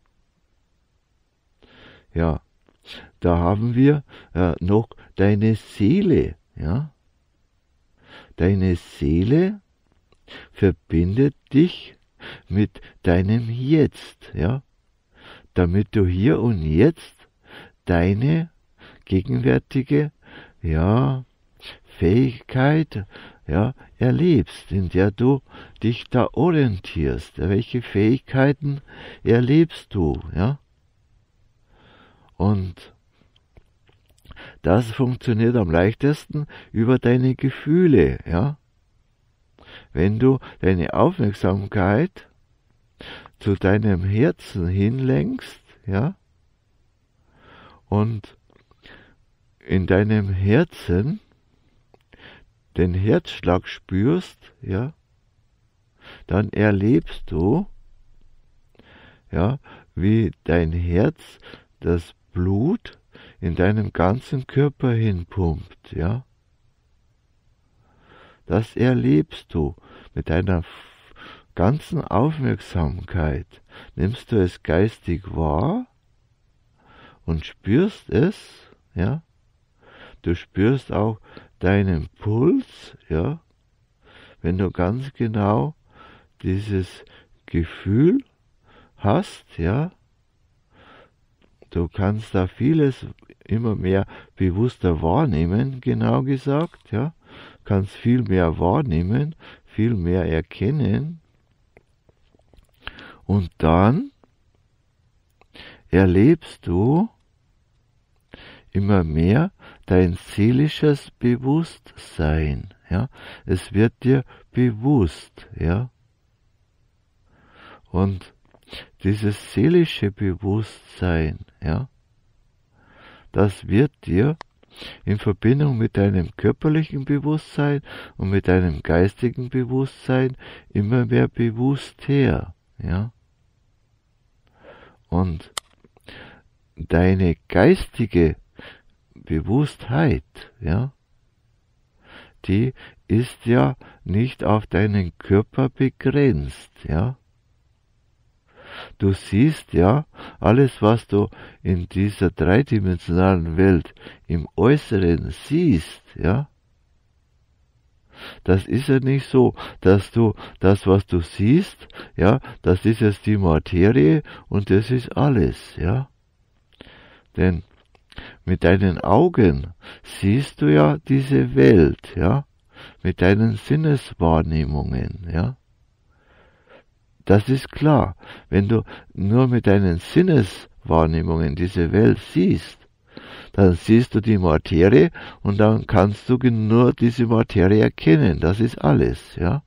Ja, da haben wir äh, noch deine Seele, ja? Deine Seele verbindet dich mit deinem Jetzt, ja? Damit du hier und jetzt deine gegenwärtige, ja, Fähigkeit, ja, erlebst, in der du dich da orientierst. Welche Fähigkeiten erlebst du, ja? Und das funktioniert am leichtesten über deine Gefühle, ja? Wenn du deine Aufmerksamkeit zu deinem Herzen hinlenkst, ja? Und in deinem Herzen den Herzschlag spürst, ja, dann erlebst du, ja, wie dein Herz das Blut in deinem ganzen Körper hinpumpt, ja. Das erlebst du mit deiner ganzen Aufmerksamkeit. Nimmst du es geistig wahr und spürst es, ja. Du spürst auch deinen Puls, ja, wenn du ganz genau dieses Gefühl hast, ja, du kannst da vieles immer mehr bewusster wahrnehmen, genau gesagt, ja, kannst viel mehr wahrnehmen, viel mehr erkennen und dann erlebst du immer mehr dein seelisches Bewusstsein, ja, es wird dir bewusst, ja, und dieses seelische Bewusstsein, ja, das wird dir in Verbindung mit deinem körperlichen Bewusstsein und mit deinem geistigen Bewusstsein immer mehr bewusst her, ja, und deine geistige Bewusstheit, ja, die ist ja nicht auf deinen Körper begrenzt, ja. Du siehst ja alles, was du in dieser dreidimensionalen Welt im Äußeren siehst, ja. Das ist ja nicht so, dass du das, was du siehst, ja, das ist jetzt die Materie und das ist alles, ja. Denn mit deinen Augen siehst du ja diese Welt, ja, mit deinen Sinneswahrnehmungen, ja. Das ist klar. Wenn du nur mit deinen Sinneswahrnehmungen diese Welt siehst, dann siehst du die Materie und dann kannst du nur diese Materie erkennen. Das ist alles, ja.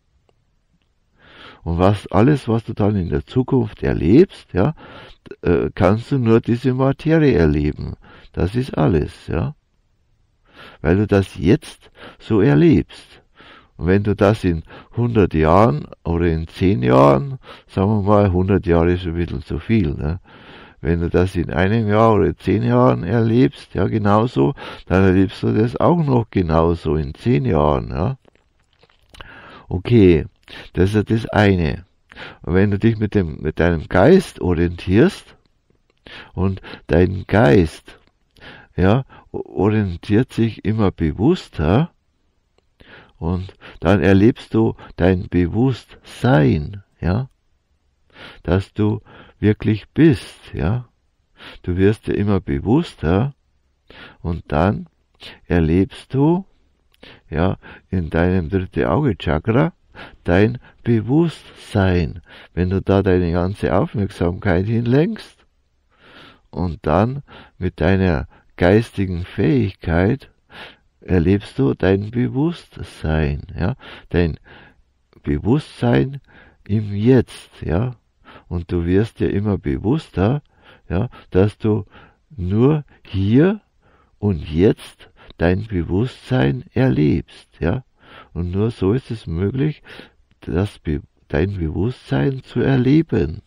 Und was alles, was du dann in der Zukunft erlebst, ja, kannst du nur diese Materie erleben. Das ist alles, ja. Weil du das jetzt so erlebst. Und wenn du das in hundert Jahren oder in zehn Jahren, sagen wir mal, hundert Jahre ist ein bisschen zu viel, ne? Wenn du das in einem Jahr oder zehn Jahren erlebst, ja, genauso, dann erlebst du das auch noch genauso in zehn Jahren, ja. Okay, das ist das eine. Und wenn du dich mit dem, mit deinem Geist orientierst, Und dein Geist, ja, orientiert sich immer bewusster und dann erlebst du dein Bewusstsein, ja, dass du wirklich bist, ja. Du wirst dir immer bewusster und dann erlebst du, ja, in deinem dritte Auge Chakra dein Bewusstsein, wenn du da deine ganze Aufmerksamkeit hinlenkst und dann mit deiner geistigen Fähigkeit erlebst du dein Bewusstsein, ja, dein Bewusstsein im Jetzt, ja, und du wirst dir immer bewusster, ja, dass du nur hier und jetzt dein Bewusstsein erlebst, ja, und nur so ist es möglich, das Be- dein Bewusstsein zu erleben.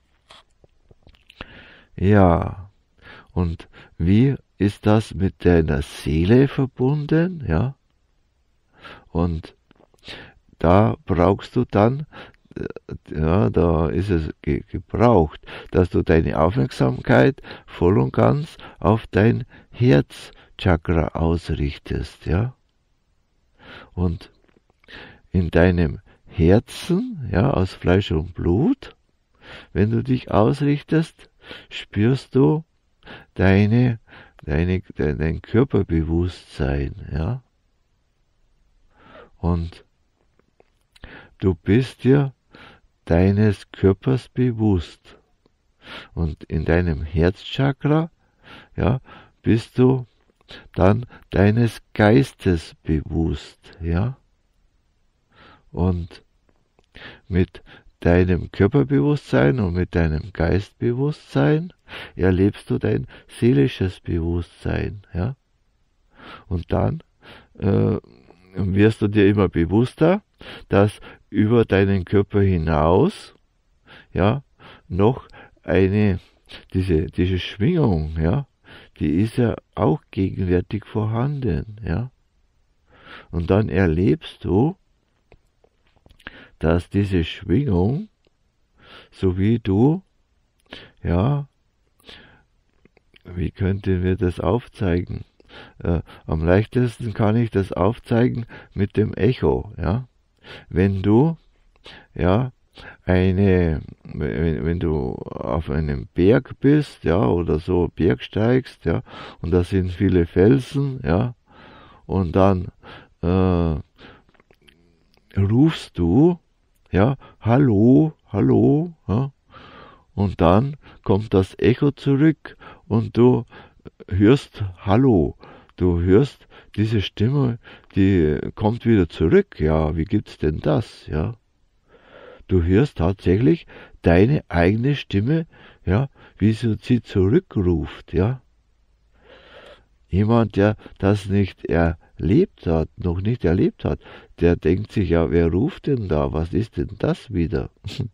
Ja, und wie ist das mit deiner Seele verbunden, ja? Und da brauchst du dann, ja, da ist es ge gebraucht, dass du deine Aufmerksamkeit voll und ganz auf dein Herzchakra ausrichtest, ja? Und in deinem Herzen, ja, aus Fleisch und Blut, wenn du dich ausrichtest, spürst du deine, deine, dein, dein Körperbewusstsein, ja. Und du bist dir deines Körpers bewusst. Und in deinem Herzchakra, ja, bist du dann deines Geistes bewusst, ja. Und mit deinem Körperbewusstsein und mit deinem Geistbewusstsein erlebst du dein seelisches Bewusstsein, ja. Und dann äh, wirst du dir immer bewusster, dass über deinen Körper hinaus, ja, noch eine, diese, diese Schwingung, ja, die ist ja auch gegenwärtig vorhanden, ja. Und dann erlebst du, dass diese Schwingung, so wie du, ja, wie könnten wir das aufzeigen? Äh, am leichtesten kann ich das aufzeigen mit dem Echo, ja. Wenn du, ja, eine, wenn, wenn du auf einem Berg bist, ja, oder so Berg steigst, ja, und da sind viele Felsen, ja, und dann äh, rufst du, ja, hallo, hallo, ja, und dann kommt das Echo zurück und du hörst hallo, du hörst diese Stimme, die kommt wieder zurück, ja, wie gibt's denn das, ja? Du hörst tatsächlich deine eigene Stimme, ja, wie sie, sie zurückruft, ja. Jemand, der das nicht erlebt hat, noch nicht erlebt hat, der denkt sich, ja, wer ruft denn da? Was ist denn das wieder?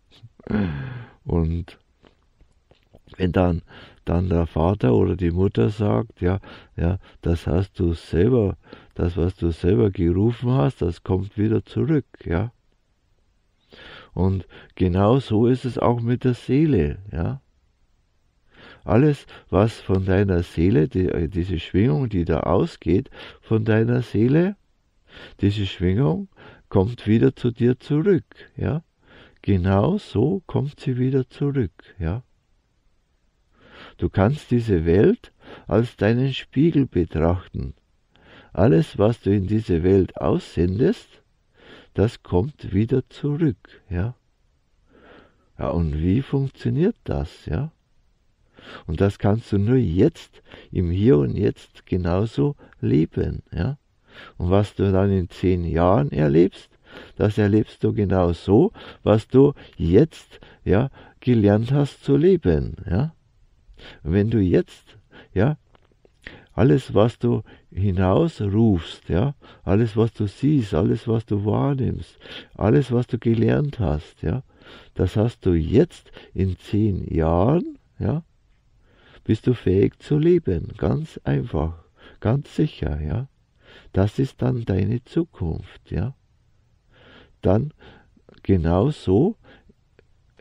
Und wenn dann, dann der Vater oder die Mutter sagt, ja, ja, das hast du selber, das, was du selber gerufen hast, das kommt wieder zurück, ja. Und genau so ist es auch mit der Seele, ja. Alles, was von deiner Seele, die, diese Schwingung, die da ausgeht von deiner Seele, diese Schwingung kommt wieder zu dir zurück, ja. Genau so kommt sie wieder zurück, ja. Du kannst diese Welt als deinen Spiegel betrachten. Alles, was du in diese Welt aussendest, das kommt wieder zurück, ja. Ja, und wie funktioniert das, ja? Und das kannst du nur jetzt, im Hier und Jetzt genauso leben, ja. Und was du dann in zehn Jahren erlebst, das erlebst du genau so, was du jetzt, ja, gelernt hast zu leben, ja. Und wenn du jetzt, ja, alles, was du hinausrufst, ja, alles, was du siehst, alles, was du wahrnimmst, alles, was du gelernt hast, ja, das hast du jetzt in zehn Jahren, ja, bist du fähig zu leben, ganz einfach, ganz sicher, ja. Das ist dann deine Zukunft, ja. Dann genau so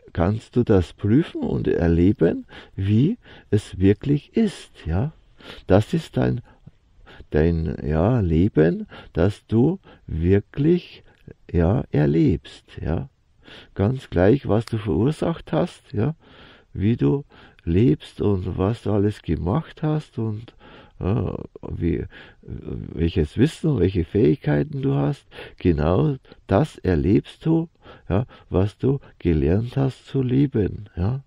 kannst du das prüfen und erleben, wie es wirklich ist, ja. Das ist dein, dein ja, Leben, das du wirklich ja, erlebst, ja. Ganz gleich, was du verursacht hast, ja, wie du lebst und was du alles gemacht hast und ja, wie, welches Wissen, welche Fähigkeiten du hast, genau das erlebst du, ja, was du gelernt hast zu lieben, ja.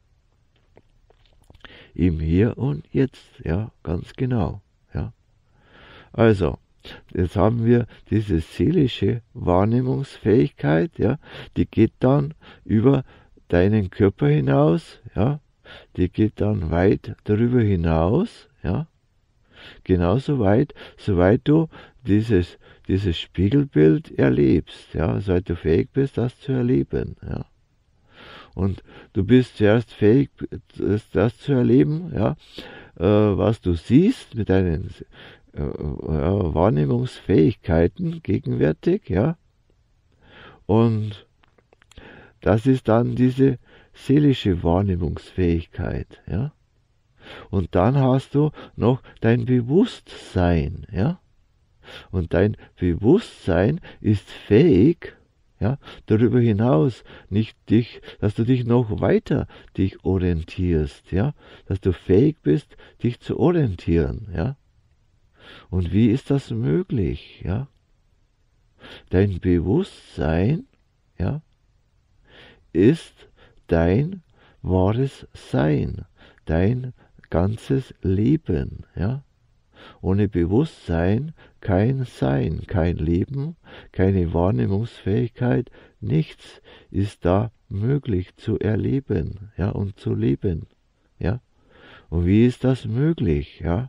Im Hier und Jetzt, ja, ganz genau, ja. Also, jetzt haben wir diese seelische Wahrnehmungsfähigkeit, ja, die geht dann über deinen Körper hinaus, ja, die geht dann weit darüber hinaus, ja, genauso weit, soweit du dieses, dieses Spiegelbild erlebst, ja, soweit du fähig bist, das zu erleben, ja. Und du bist zuerst fähig, das zu erleben, ja, äh, was du siehst mit deinen äh, ja, Wahrnehmungsfähigkeiten gegenwärtig, ja. Und das ist dann diese seelische Wahrnehmungsfähigkeit, ja. Und dann hast du noch dein Bewusstsein, ja. Und dein Bewusstsein ist fähig, ja, darüber hinaus nicht dich, dass du dich noch weiter dich orientierst, ja, dass du fähig bist, dich zu orientieren, ja. Und wie ist das möglich, ja? Dein Bewusstsein, ja, ist dein wahres Sein, dein ganzes Leben, ja. Ohne Bewusstsein kein Sein, kein Leben, keine Wahrnehmungsfähigkeit, nichts ist da möglich zu erleben, ja, und zu leben, ja. Und wie ist das möglich, ja?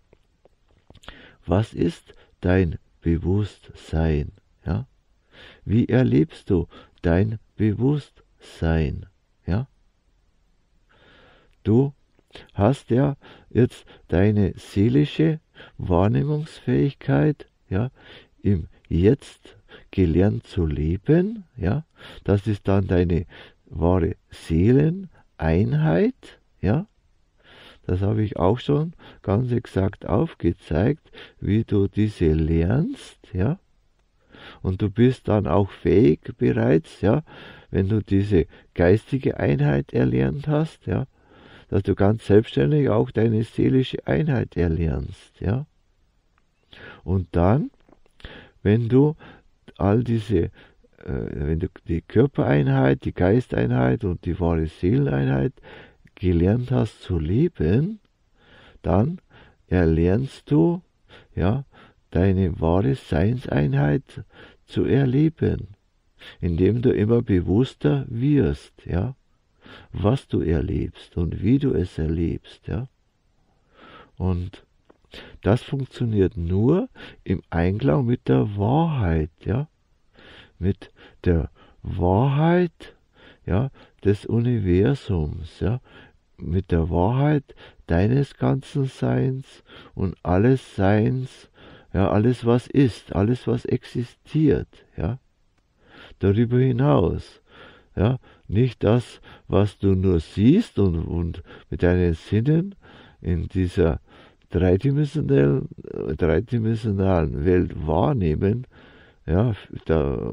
Was ist dein Bewusstsein, ja? Wie erlebst du dein Bewusstsein, ja? Du hast ja jetzt deine seelische Wahrnehmungsfähigkeit, ja, im Jetzt gelernt zu leben, ja, das ist dann deine wahre Seeleneinheit, ja, das habe ich auch schon ganz exakt aufgezeigt, wie du diese lernst, ja, und du bist dann auch fähig bereits, ja, wenn du diese geistige Einheit erlernt hast, ja, dass du ganz selbstständig auch deine seelische Einheit erlernst, ja. Und dann, wenn du all diese, äh, wenn du die Körpereinheit, die Geisteinheit und die wahre Seeleneinheit gelernt hast zu leben, dann erlernst du, ja, deine wahre Seinseinheit zu erleben, indem du immer bewusster wirst, ja, was du erlebst und wie du es erlebst, ja. Und das funktioniert nur im Einklang mit der Wahrheit, ja, mit der Wahrheit, ja, des Universums, ja, mit der Wahrheit deines ganzen Seins und alles Seins, ja, alles was ist, alles was existiert, ja, darüber hinaus, ja, nicht das, was du nur siehst und, und mit deinen Sinnen in dieser dreidimensionalen, dreidimensionalen Welt wahrnehmen, ja, da,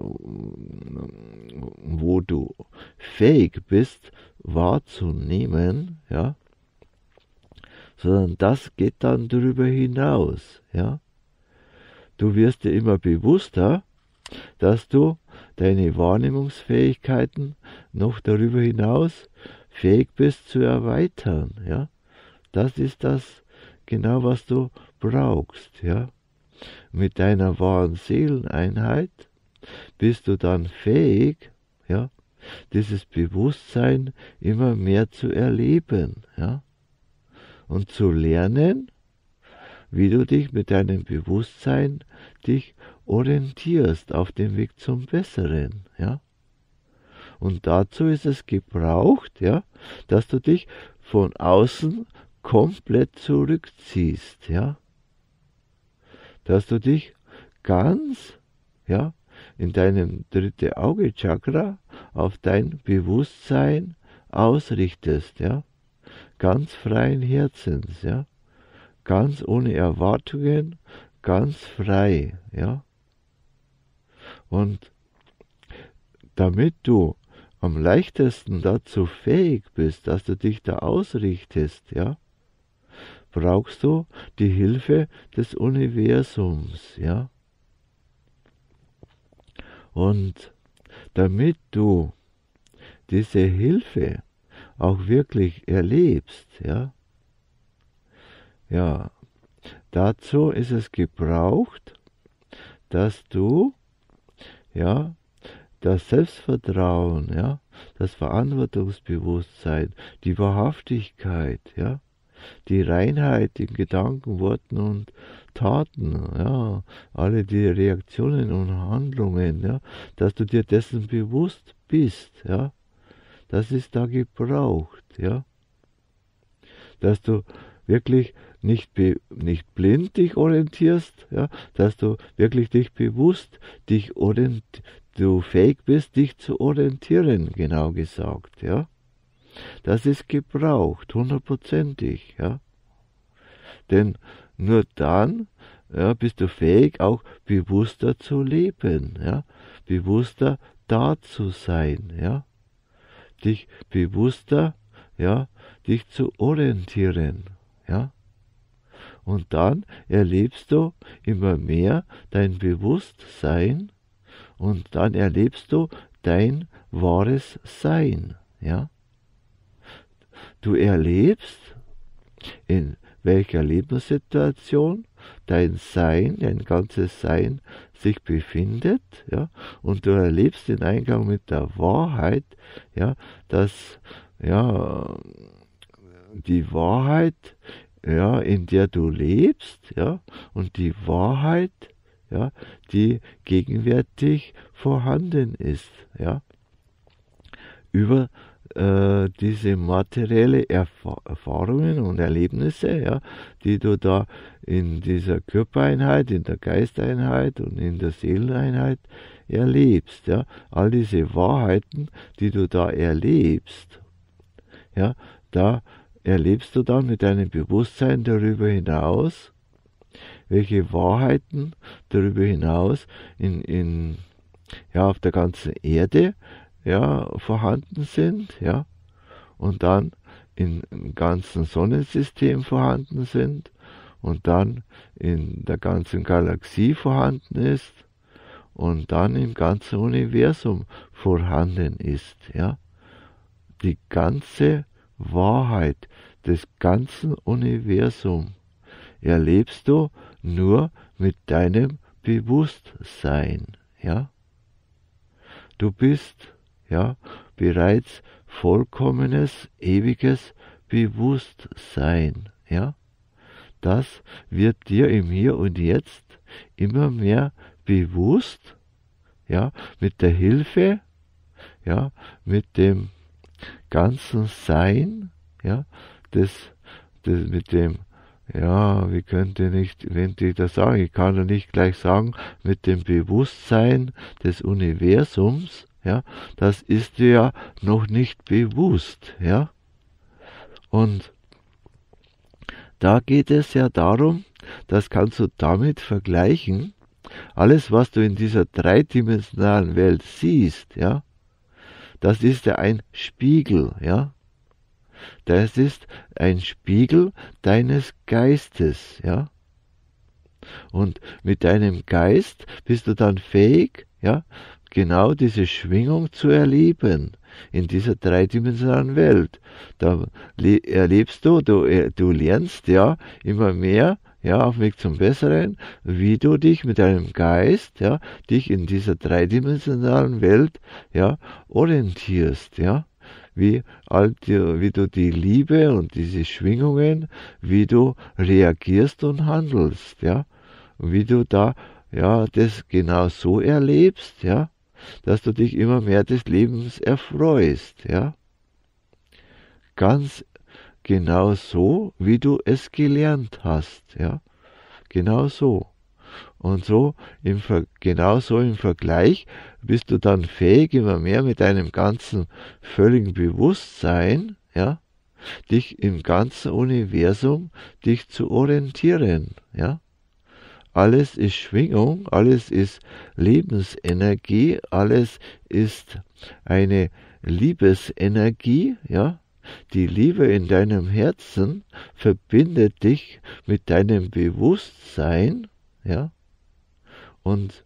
wo du fähig bist, wahrzunehmen, ja, sondern das geht dann darüber hinaus, ja. Du wirst dir immer bewusster, dass du deine Wahrnehmungsfähigkeiten noch darüber hinaus fähig bist zu erweitern, ja. Das ist das genau, was du brauchst, ja. Mit deiner wahren Seeleneinheit bist du dann fähig, ja, dieses Bewusstsein immer mehr zu erleben, ja, und zu lernen, wie du dich mit deinem Bewusstsein dich orientierst auf dem Weg zum Besseren, ja. Und dazu ist es gebraucht, ja, dass du dich von außen komplett zurückziehst, ja, dass du dich ganz, ja, in deinem dritte Auge Chakra auf dein Bewusstsein, ausrichtest, ja, ganz freien Herzens, ja, ganz ohne Erwartungen, ganz frei, ja. Und damit du am leichtesten dazu fähig bist, dass du dich da ausrichtest, ja, brauchst du die Hilfe des Universums, ja. Und damit du diese Hilfe auch wirklich erlebst, ja, ja, dazu ist es gebraucht, dass du, ja, das Selbstvertrauen, ja, das Verantwortungsbewusstsein, die Wahrhaftigkeit, ja, die Reinheit in Gedanken, Worten und Taten, ja, alle die Reaktionen und Handlungen, ja, dass du dir dessen bewusst bist, ja, das ist da gebraucht, ja, dass du wirklich nicht, be, nicht blind dich orientierst, ja, dass du wirklich dich bewusst dich orient, du fähig bist, dich zu orientieren, genau gesagt, ja. Das ist gebraucht, hundertprozentig, ja. Denn nur dann, ja, bist du fähig, auch bewusster zu leben, ja, bewusster da zu sein, ja, dich bewusster, ja, dich zu orientieren, ja. Und dann erlebst du immer mehr dein Bewusstsein und dann erlebst du dein wahres Sein, ja. Du erlebst, in welcher Lebenssituation dein Sein, dein ganzes Sein sich befindet, ja, und du erlebst den Eingang mit der Wahrheit, ja, dass, ja, die Wahrheit, ja, in der du lebst, ja, und die Wahrheit, ja, die gegenwärtig vorhanden ist, ja, über äh, diese materielle Erf- Erfahrungen und Erlebnisse, ja, die du da in dieser Körpereinheit, in der Geisteinheit und in der Seeleneinheit erlebst, ja, all diese Wahrheiten, die du da erlebst, ja, da erlebst du dann mit deinem Bewusstsein darüber hinaus, welche Wahrheiten darüber hinaus in, in, ja, auf der ganzen Erde, ja, vorhanden sind, ja, und dann im ganzen Sonnensystem vorhanden sind und dann in der ganzen Galaxie vorhanden ist und dann im ganzen Universum vorhanden ist, ja. Die ganze Wahrheit des ganzen Universums erlebst du nur mit deinem Bewusstsein, ja. Du bist, ja, bereits vollkommenes, ewiges Bewusstsein, ja. Das wird dir im Hier und Jetzt immer mehr bewusst, ja, mit der Hilfe, ja, mit dem ganzen Sein, ja, das, das mit dem, ja, wie könnte nicht, wenn ich das sagen, ich kann ja nicht gleich sagen, mit dem Bewusstsein des Universums, ja, das ist dir ja noch nicht bewusst, ja. Und da geht es ja darum, das kannst du damit vergleichen, alles, was du in dieser dreidimensionalen Welt siehst, ja, das ist ja ein Spiegel, ja. Das ist ein Spiegel deines Geistes, ja. Und mit deinem Geist bist du dann fähig, ja, genau diese Schwingung zu erleben in dieser dreidimensionalen Welt. Da erlebst du, du, du lernst ja immer mehr, ja, auf dem Weg zum Besseren, wie du dich mit deinem Geist, ja, dich in dieser dreidimensionalen Welt, ja, orientierst, ja. Wie, all die, wie du die Liebe und diese Schwingungen, wie du reagierst und handelst, ja, wie du da, ja, das genau so erlebst, ja, dass du dich immer mehr des Lebens erfreust, ja, ganz genau so, wie du es gelernt hast, ja, genau so. Und so, im Ver genauso im Vergleich, bist du dann fähig, immer mehr mit deinem ganzen völligen Bewusstsein, ja, dich im ganzen Universum, dich zu orientieren, ja. Alles ist Schwingung, alles ist Lebensenergie, alles ist eine Liebesenergie, ja. Die Liebe in deinem Herzen verbindet dich mit deinem Bewusstsein, ja. Und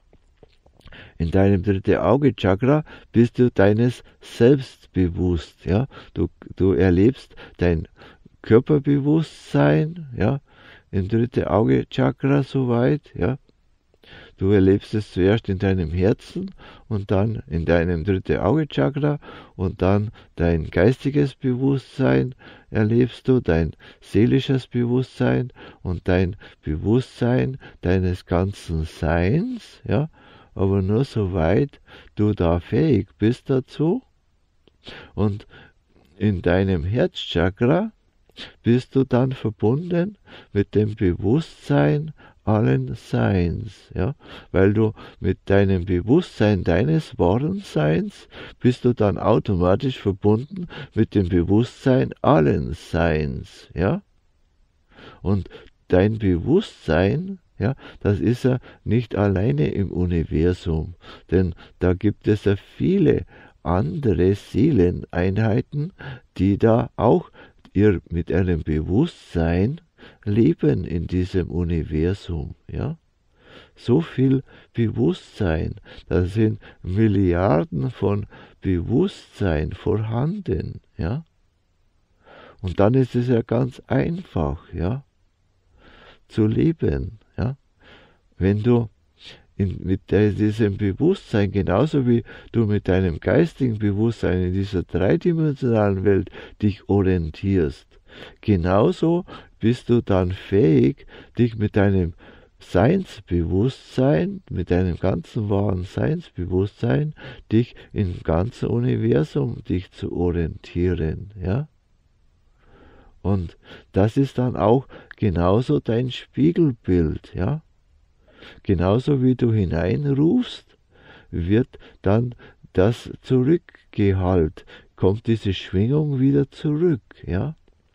in deinem dritte Auge-Chakra bist du deines Selbst bewusst, ja. Du, du erlebst dein Körperbewusstsein, ja, im dritte Auge-Chakra soweit, ja. Du erlebst es zuerst in deinem Herzen und dann in deinem dritte Auge-Chakra und dann dein geistiges Bewusstsein erlebst du, dein seelisches Bewusstsein und dein Bewusstsein deines ganzen Seins, ja, aber nur soweit du da fähig bist dazu. Und in deinem Herzchakra bist du dann verbunden mit dem Bewusstsein allen Seins, ja, weil du mit deinem Bewusstsein deines wahren Seins bist du dann automatisch verbunden mit dem Bewusstsein allen Seins, ja, und dein Bewusstsein, ja, das ist ja nicht alleine im Universum, denn da gibt es ja viele andere Seeleneinheiten, die da auch ihr mit einem Bewusstsein leben in diesem Universum, ja. So viel Bewusstsein, da sind Milliarden von Bewusstsein vorhanden, ja. Und dann ist es ja ganz einfach, ja, zu leben, ja. Wenn du in, mit diesem Bewusstsein, genauso wie du mit deinem geistigen Bewusstsein in dieser dreidimensionalen Welt dich orientierst, genauso bist du dann fähig, dich mit deinem Seinsbewusstsein, mit deinem ganzen wahren Seinsbewusstsein, dich im ganzen Universum, dich zu orientieren, ja. Und das ist dann auch genauso dein Spiegelbild, ja. Genauso wie du hineinrufst, wird dann das zurückgehalten, kommt diese Schwingung wieder zurück, ja.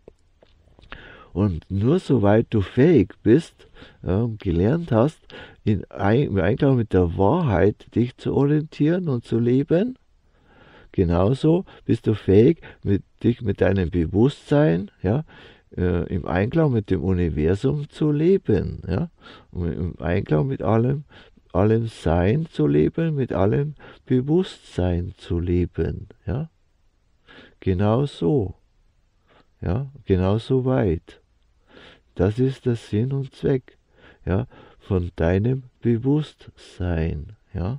Und nur soweit du fähig bist, ja, gelernt hast, in ein, im Einklang mit der Wahrheit dich zu orientieren und zu leben, genauso bist du fähig, mit, dich mit deinem Bewusstsein, ja, äh, im Einklang mit dem Universum zu leben, ja, und im Einklang mit allem, allem Sein zu leben, mit allem Bewusstsein zu leben, ja, genau so, ja, genau so weit. Das ist der Sinn und Zweck, ja, von deinem Bewusstsein, ja.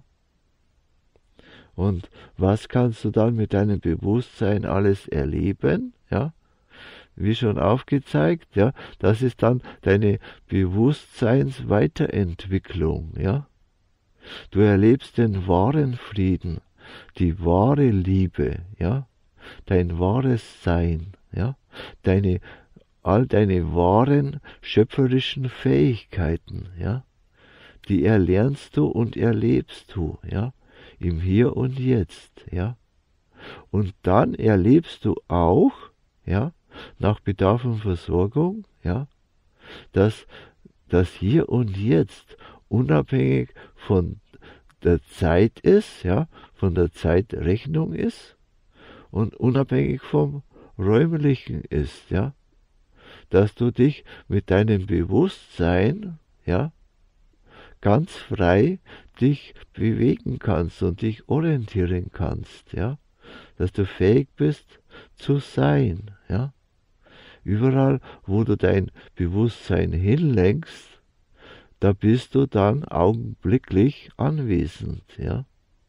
Und was kannst du dann mit deinem Bewusstsein alles erleben, ja? Wie schon aufgezeigt, ja, das ist dann deine Bewusstseinsweiterentwicklung, ja. Du erlebst den wahren Frieden, die wahre Liebe, ja, dein wahres Sein, ja, deine all deine wahren schöpferischen Fähigkeiten, ja, die erlernst du und erlebst du, ja, im Hier und Jetzt, ja. Und dann erlebst du auch, ja, nach Bedarf und Versorgung, ja, dass das Hier und Jetzt unabhängig von der Zeit ist, ja, von der Zeitrechnung ist und unabhängig vom Räumlichen ist, ja, dass du dich mit deinem Bewusstsein, ja, ganz frei dich bewegen kannst und dich orientieren kannst, ja, dass du fähig bist zu sein, ja. Überall, wo du dein Bewusstsein hinlenkst, da bist du dann augenblicklich anwesend, ja.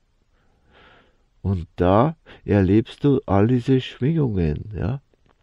Und da erlebst du all diese Schwingungen, ja.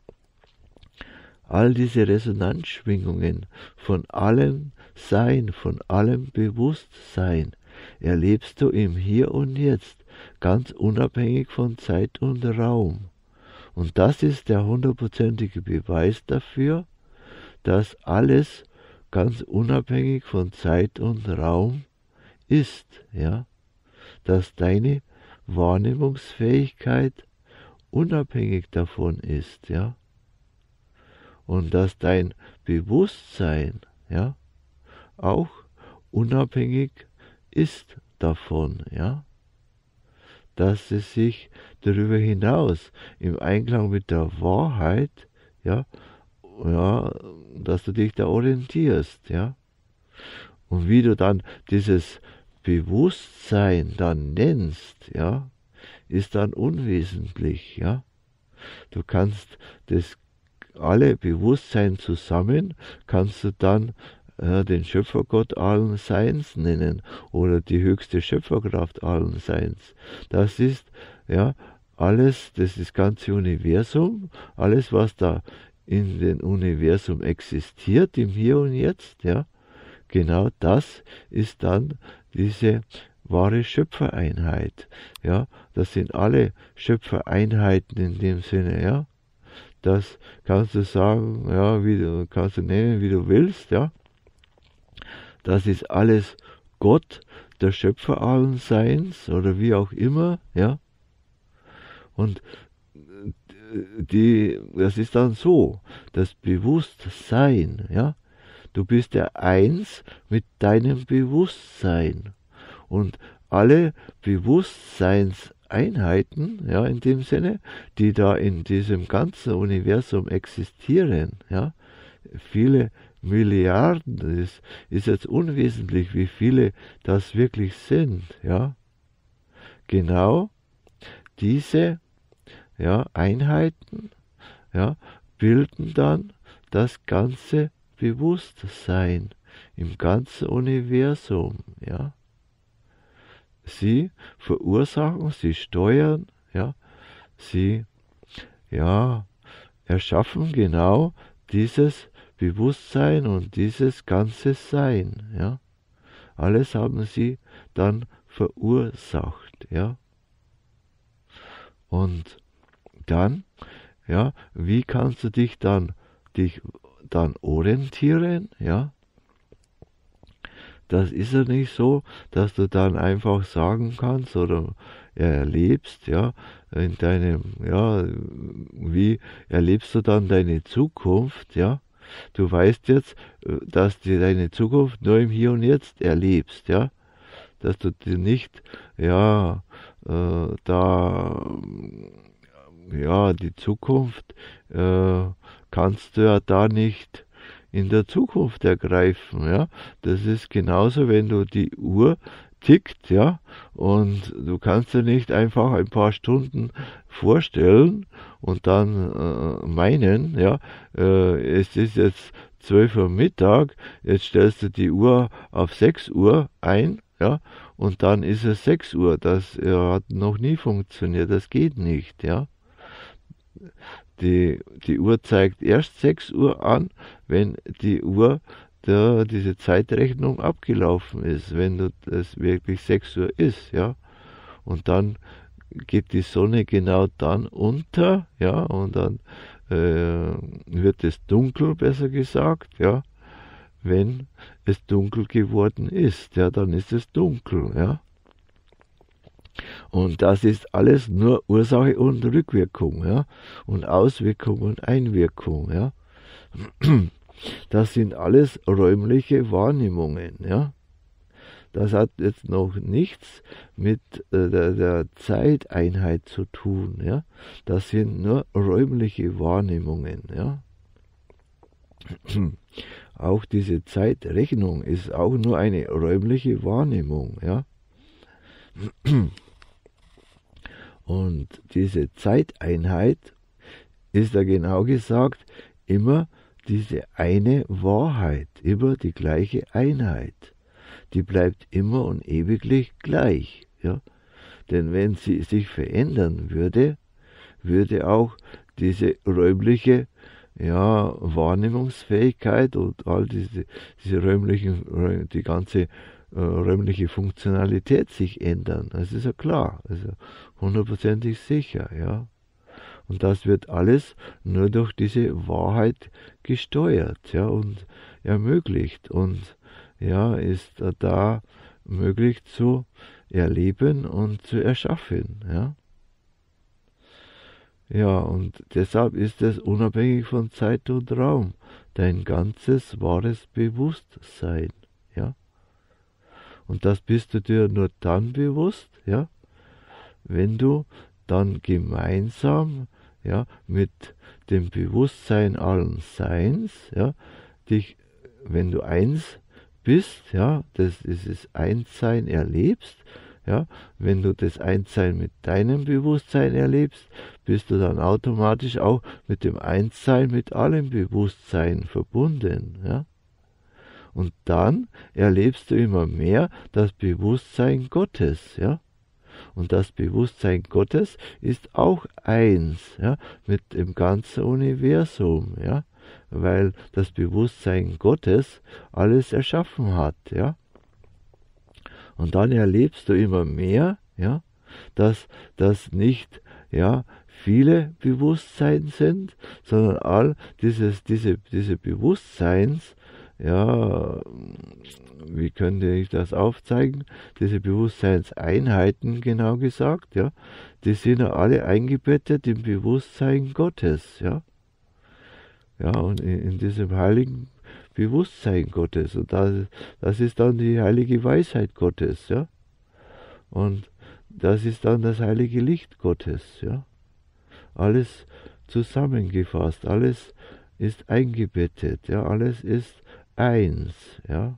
All diese Resonanzschwingungen von allem Sein, von allem Bewusstsein erlebst du im Hier und Jetzt, ganz unabhängig von Zeit und Raum. Und das ist der hundertprozentige Beweis dafür, dass alles ganz unabhängig von Zeit und Raum ist, ja, dass deine Wahrnehmungsfähigkeit unabhängig davon ist, ja, und dass dein Bewusstsein, ja, auch unabhängig ist davon, ja, dass es sich darüber hinaus im Einklang mit der Wahrheit, ja, ja, dass du dich da orientierst, ja, und wie du dann dieses Bewusstsein dann nennst, ja, ist dann unwesentlich, ja. Du kannst das alle Bewusstsein zusammen, kannst du dann äh, den Schöpfergott allen Seins nennen oder die höchste Schöpferkraft allen Seins. Das ist ja alles, das ist das ganze Universum, alles was da in dem Universum existiert, im Hier und Jetzt, ja, genau das ist dann diese wahre Schöpfereinheit, ja, das sind alle Schöpfereinheiten in dem Sinne, ja. Das kannst du sagen, ja, wie du, kannst du nennen, wie du willst, ja. Das ist alles Gott, der Schöpfer allen Seins, oder wie auch immer, ja. Und die, das ist dann so, das Bewusstsein, ja. Du bist ja eins mit deinem Bewusstsein. Und alle Bewusstseinseinheiten, ja, in dem Sinne, die da in diesem ganzen Universum existieren, ja, viele Milliarden, das ist jetzt unwesentlich, wie viele das wirklich sind, ja. Genau diese, ja, Einheiten, ja, bilden dann das ganze Bewusstsein im ganzen Universum, ja. Sie verursachen, sie steuern, ja, sie, ja, erschaffen genau dieses Bewusstsein und dieses ganze Sein, ja. Alles haben sie dann verursacht, ja. Und dann, ja, wie kannst du dich dann, dich dann orientieren, ja? Das ist ja nicht so, dass du dann einfach sagen kannst oder erlebst, ja, in deinem, ja, wie erlebst du dann deine Zukunft, ja? Du weißt jetzt, dass du deine Zukunft nur im Hier und Jetzt erlebst, ja? Dass du dir nicht, ja, äh, da, ja, die Zukunft äh, kannst du ja da nicht in der Zukunft ergreifen, ja. Das ist genauso, wenn du die Uhr tickt, ja, und du kannst dir nicht einfach ein paar Stunden vorstellen und dann äh, meinen, ja, äh, es ist jetzt zwölf Uhr Mittag, jetzt stellst du die Uhr auf sechs Uhr ein, ja, und dann ist es sechs Uhr. Das äh, hat noch nie funktioniert, das geht nicht, ja. Die, die Uhr zeigt erst sechs Uhr an, wenn die Uhr, der, diese Zeitrechnung abgelaufen ist, wenn du, das wirklich sechs Uhr ist, ja. Und dann geht die Sonne genau dann unter, ja, und dann äh, wird es dunkel, besser gesagt, ja. Wenn es dunkel geworden ist, ja, dann ist es dunkel, ja. Und das ist alles nur Ursache und Rückwirkung, ja, und Auswirkung und Einwirkung, ja. Das sind alles räumliche Wahrnehmungen, ja. Das hat jetzt noch nichts mit äh, der, der Zeiteinheit zu tun, ja. Das sind nur räumliche Wahrnehmungen, ja. Auch diese Zeitrechnung ist auch nur eine räumliche Wahrnehmung, ja. Und diese Zeiteinheit ist ja genau gesagt immer diese eine Wahrheit, immer die gleiche Einheit. Die bleibt immer und ewiglich gleich, ja. Denn wenn sie sich verändern würde, würde auch diese räumliche, ja, Wahrnehmungsfähigkeit und all diese, diese räumlichen, die ganze räumliche Funktionalität sich ändern. Das ist ja klar, also hundertprozentig sicher, ja. Und das wird alles nur durch diese Wahrheit gesteuert, ja. Und ermöglicht und ja, ist da möglich zu erleben und zu erschaffen. Ja, ja, und deshalb ist es unabhängig von Zeit und Raum dein ganzes wahres Bewusstsein. Ja, und das bist du dir nur dann bewusst, ja, wenn du dann gemeinsam, ja, mit dem Bewusstsein allen Seins, ja, dich, wenn du eins bist, ja, das dieses Einssein erlebst, ja, wenn du das Einssein mit deinem Bewusstsein erlebst, bist du dann automatisch auch mit dem Einssein mit allem Bewusstsein verbunden, ja. Und dann erlebst du immer mehr das Bewusstsein Gottes, ja. Und das Bewusstsein Gottes ist auch eins, ja, mit dem ganzen Universum, ja, weil das Bewusstsein Gottes alles erschaffen hat, ja. Und dann erlebst du immer mehr, ja, dass das nicht, ja, viele Bewusstsein sind, sondern all dieses, diese, diese Bewusstseins, ja, wie könnte ich das aufzeigen? Diese Bewusstseinseinheiten, genau gesagt, ja, die sind ja alle eingebettet im Bewusstsein Gottes, ja. Ja, und in, in diesem heiligen Bewusstsein Gottes. Und das, das ist dann die heilige Weisheit Gottes, ja. Und das ist dann das heilige Licht Gottes, ja. Alles zusammengefasst, alles ist eingebettet, ja, alles ist eins, ja.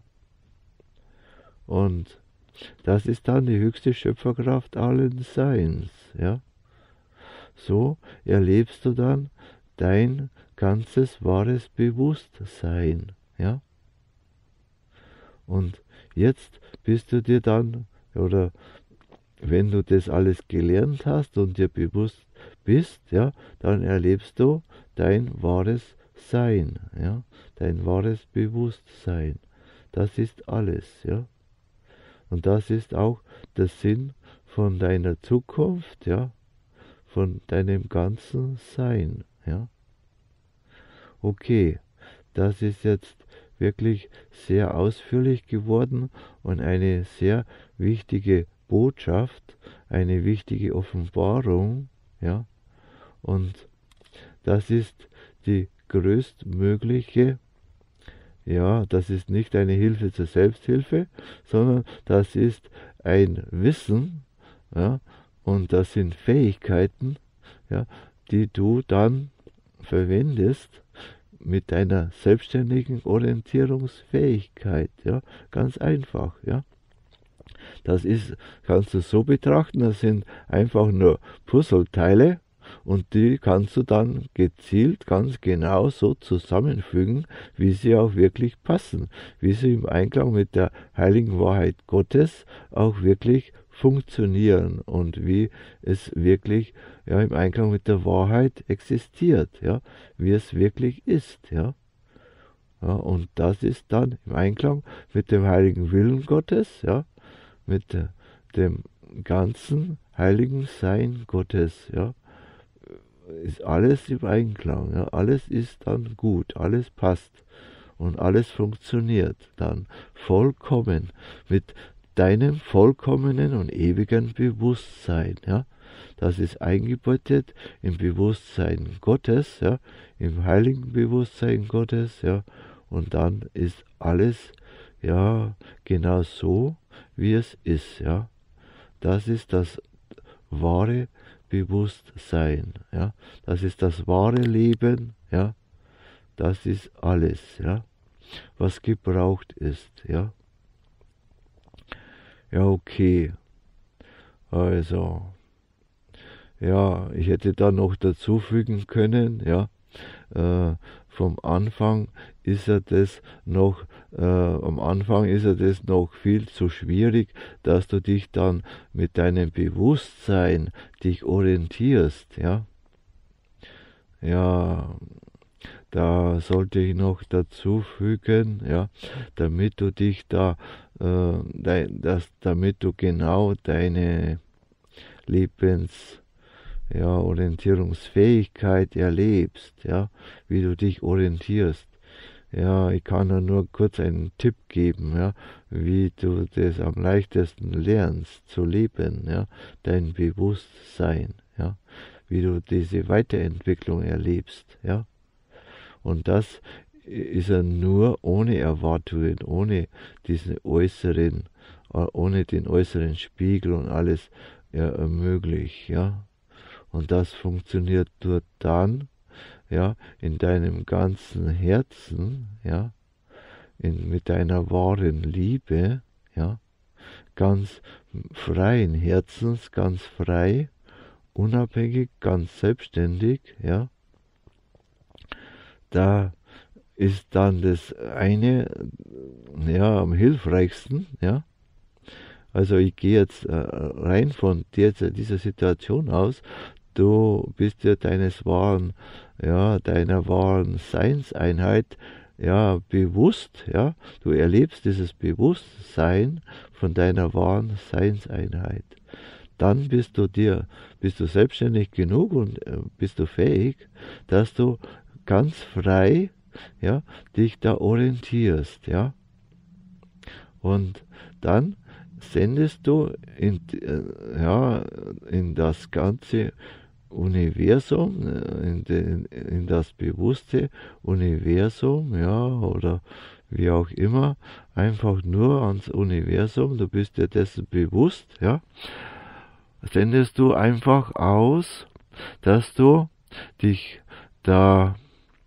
Und das ist dann die höchste Schöpferkraft allen Seins, ja. So erlebst du dann dein ganzes wahres Bewusstsein, ja. Und jetzt bist du dir dann, oder wenn du das alles gelernt hast und dir bewusst bist, ja, dann erlebst du dein wahres Sein, ja, dein wahres Bewusstsein. Das ist alles, ja. Und das ist auch der Sinn von deiner Zukunft, ja, von deinem ganzen Sein, ja. Okay, das ist jetzt wirklich sehr ausführlich geworden und eine sehr wichtige Botschaft, eine wichtige Offenbarung, ja. Und das ist die größtmögliche, ja, das ist nicht eine Hilfe zur Selbsthilfe, sondern das ist ein Wissen, ja, und das sind Fähigkeiten, ja, die du dann verwendest mit deiner selbstständigen Orientierungsfähigkeit, ja, ganz einfach, ja. Das ist, kannst du so betrachten, das sind einfach nur Puzzleteile, und die kannst du dann gezielt ganz genau so zusammenfügen, wie sie auch wirklich passen, wie sie im Einklang mit der heiligen Wahrheit Gottes auch wirklich funktionieren und wie es wirklich, ja, im Einklang mit der Wahrheit existiert, ja, wie es wirklich ist, ja. Ja, und das ist dann im Einklang mit dem heiligen Willen Gottes, ja, mit äh, dem ganzen heiligen Sein Gottes, ja, ist alles im Einklang, ja, alles ist dann gut, alles passt und alles funktioniert dann vollkommen mit deinem vollkommenen und ewigen Bewusstsein, ja. Das ist eingebettet im Bewusstsein Gottes, ja, im heiligen Bewusstsein Gottes, ja, und dann ist alles, ja, genau so, wie es ist, ja. Das ist das wahre Bewusstsein, ja. Das ist das wahre Leben, ja. Das ist alles, ja, was gebraucht ist, ja. Ja, okay. Also, ja, ich hätte da noch dazu fügen können, ja, äh, vom Anfang ist er das noch, äh, am Anfang ist er das noch viel zu schwierig, dass du dich dann mit deinem Bewusstsein dich orientierst, ja. Ja, da sollte ich noch dazu fügen, ja, damit du dich da, äh, dein, das, damit du genau deine Lebens ja, Orientierungsfähigkeit erlebst, ja, wie du dich orientierst. ja, ich kann dir nur kurz einen Tipp geben, ja, wie du das am leichtesten lernst zu leben, ja, dein Bewusstsein, ja, wie du diese Weiterentwicklung erlebst, ja. Und das ist ja nur ohne Erwartungen, ohne diesen äußeren, ohne den äußeren Spiegel und alles ja, möglich, ja. Und das funktioniert nur dann, ja, in deinem ganzen Herzen, ja, in, mit deiner wahren Liebe, ja, ganz freien Herzens, ganz frei, unabhängig, ganz selbstständig, ja. Da ist dann das eine, ja, am hilfreichsten, ja. Also ich gehe jetzt äh, rein von der, dieser Situation aus, du bist dir deines wahren, ja, deiner wahren Seinseinheit, ja, bewusst, ja, du erlebst dieses Bewusstsein von deiner wahren Seinseinheit. Dann bist du dir, bist du selbstständig genug und äh, bist du fähig, dass du ganz frei, ja, dich da orientierst, ja. Und dann sendest du in, äh, ja, in das ganze Universum, in, den, in das bewusste Universum, ja, oder wie auch immer, einfach nur ans Universum, du bist dir dessen bewusst, ja, sendest du einfach aus, dass du dich da,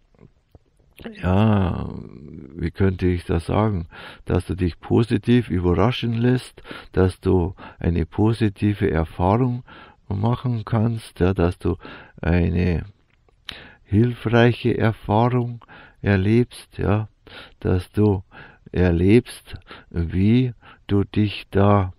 ja, wie könnte ich das sagen, dass du dich positiv überraschen lässt, dass du eine positive Erfahrung machen kannst, ja, dass du eine hilfreiche Erfahrung erlebst, ja, dass du erlebst, wie du dich da,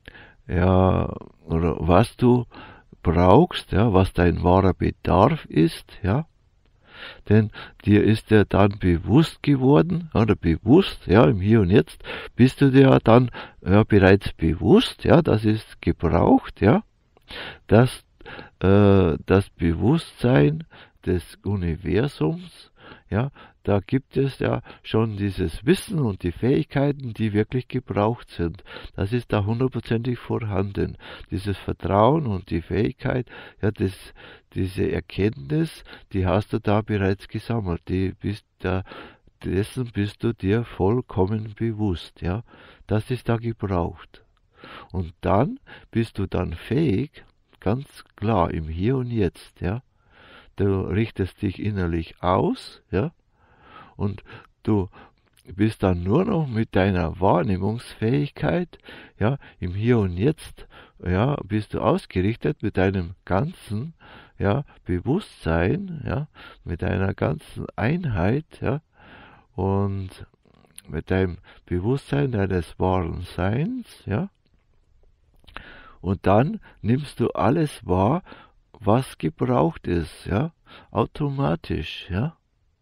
ja, oder was du brauchst, ja, was dein wahrer Bedarf ist, ja. Denn dir ist ja dann bewusst geworden, oder bewusst, ja, im Hier und Jetzt bist du dir dann ja, bereits bewusst, ja, das ist gebraucht, ja, dass äh, das Bewusstsein des Universums, ja, da gibt es ja schon dieses Wissen und die Fähigkeiten, die wirklich gebraucht sind. Das ist da hundertprozentig vorhanden. Dieses Vertrauen und die Fähigkeit, ja, das, diese Erkenntnis, die hast du da bereits gesammelt. Die bist da, dessen bist du dir vollkommen bewusst, ja. Das ist da gebraucht. Und dann bist du dann fähig, ganz klar im Hier und Jetzt, ja. Du richtest dich innerlich aus, ja, und du bist dann nur noch mit deiner Wahrnehmungsfähigkeit, ja, im Hier und Jetzt, ja, bist du ausgerichtet mit deinem ganzen, ja, Bewusstsein, ja, mit deiner ganzen Einheit, ja, und mit deinem Bewusstsein deines wahren Seins, ja, und dann nimmst du alles wahr, was gebraucht ist, ja, automatisch, ja.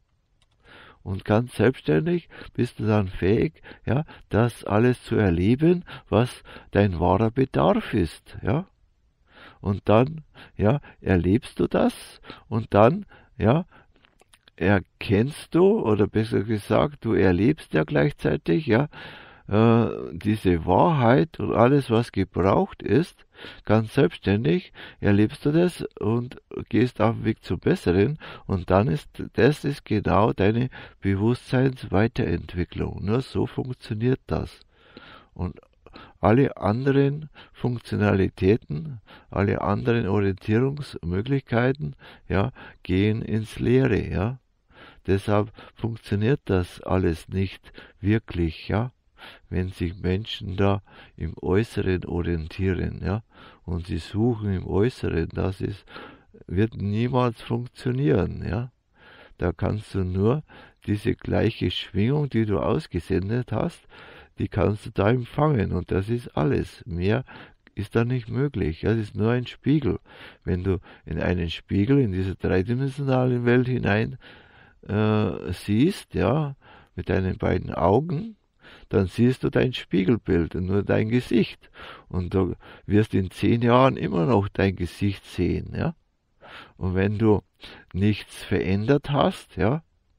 Und ganz selbstständig bist du dann fähig, ja, das alles zu erleben, was dein wahrer Bedarf ist, ja. Und dann, ja, erlebst du das und dann, ja, erkennst du, oder besser gesagt, du erlebst ja gleichzeitig, ja, äh, diese Wahrheit und alles, was gebraucht ist, ganz selbstständig, erlebst du das und gehst auf den Weg zum Besseren, und dann ist, das ist genau deine Bewusstseinsweiterentwicklung. Nur so funktioniert das. Und alle anderen Funktionalitäten, alle anderen Orientierungsmöglichkeiten, ja, gehen ins Leere, ja. Deshalb funktioniert das alles nicht wirklich, ja, wenn sich Menschen da im Äußeren orientieren, ja, und sie suchen im Äußeren, das ist, wird niemals funktionieren, ja. Da kannst du nur diese gleiche Schwingung, die du ausgesendet hast, die kannst du da empfangen, und das ist alles. Mehr ist da nicht möglich. Das ist nur ein Spiegel. Wenn du in einen Spiegel, in diese dreidimensionale Welt hinein äh, siehst, ja, mit deinen beiden Augen, dann siehst du dein Spiegelbild und nur dein Gesicht. Und du wirst in zehn Jahren immer noch dein Gesicht sehen, ja. Und wenn du nichts verändert hast, ja,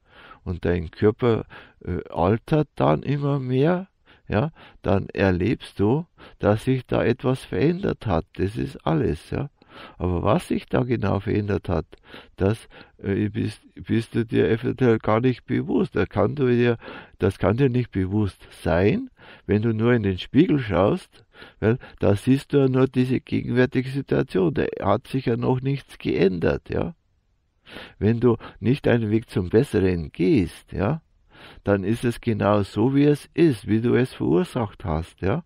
und dein Körper äh, altert dann immer mehr, ja, dann erlebst du, dass sich da etwas verändert hat. Das ist alles, ja. Aber was sich da genau verändert hat, das äh, bist, bist du dir eventuell gar nicht bewusst. Das kann, du dir, das kann dir nicht bewusst sein, wenn du nur in den Spiegel schaust, weil da siehst du ja nur diese gegenwärtige Situation. Da hat sich ja noch nichts geändert, ja. Wenn du nicht einen Weg zum Besseren gehst, ja, dann ist es genau so, wie es ist, wie du es verursacht hast, ja.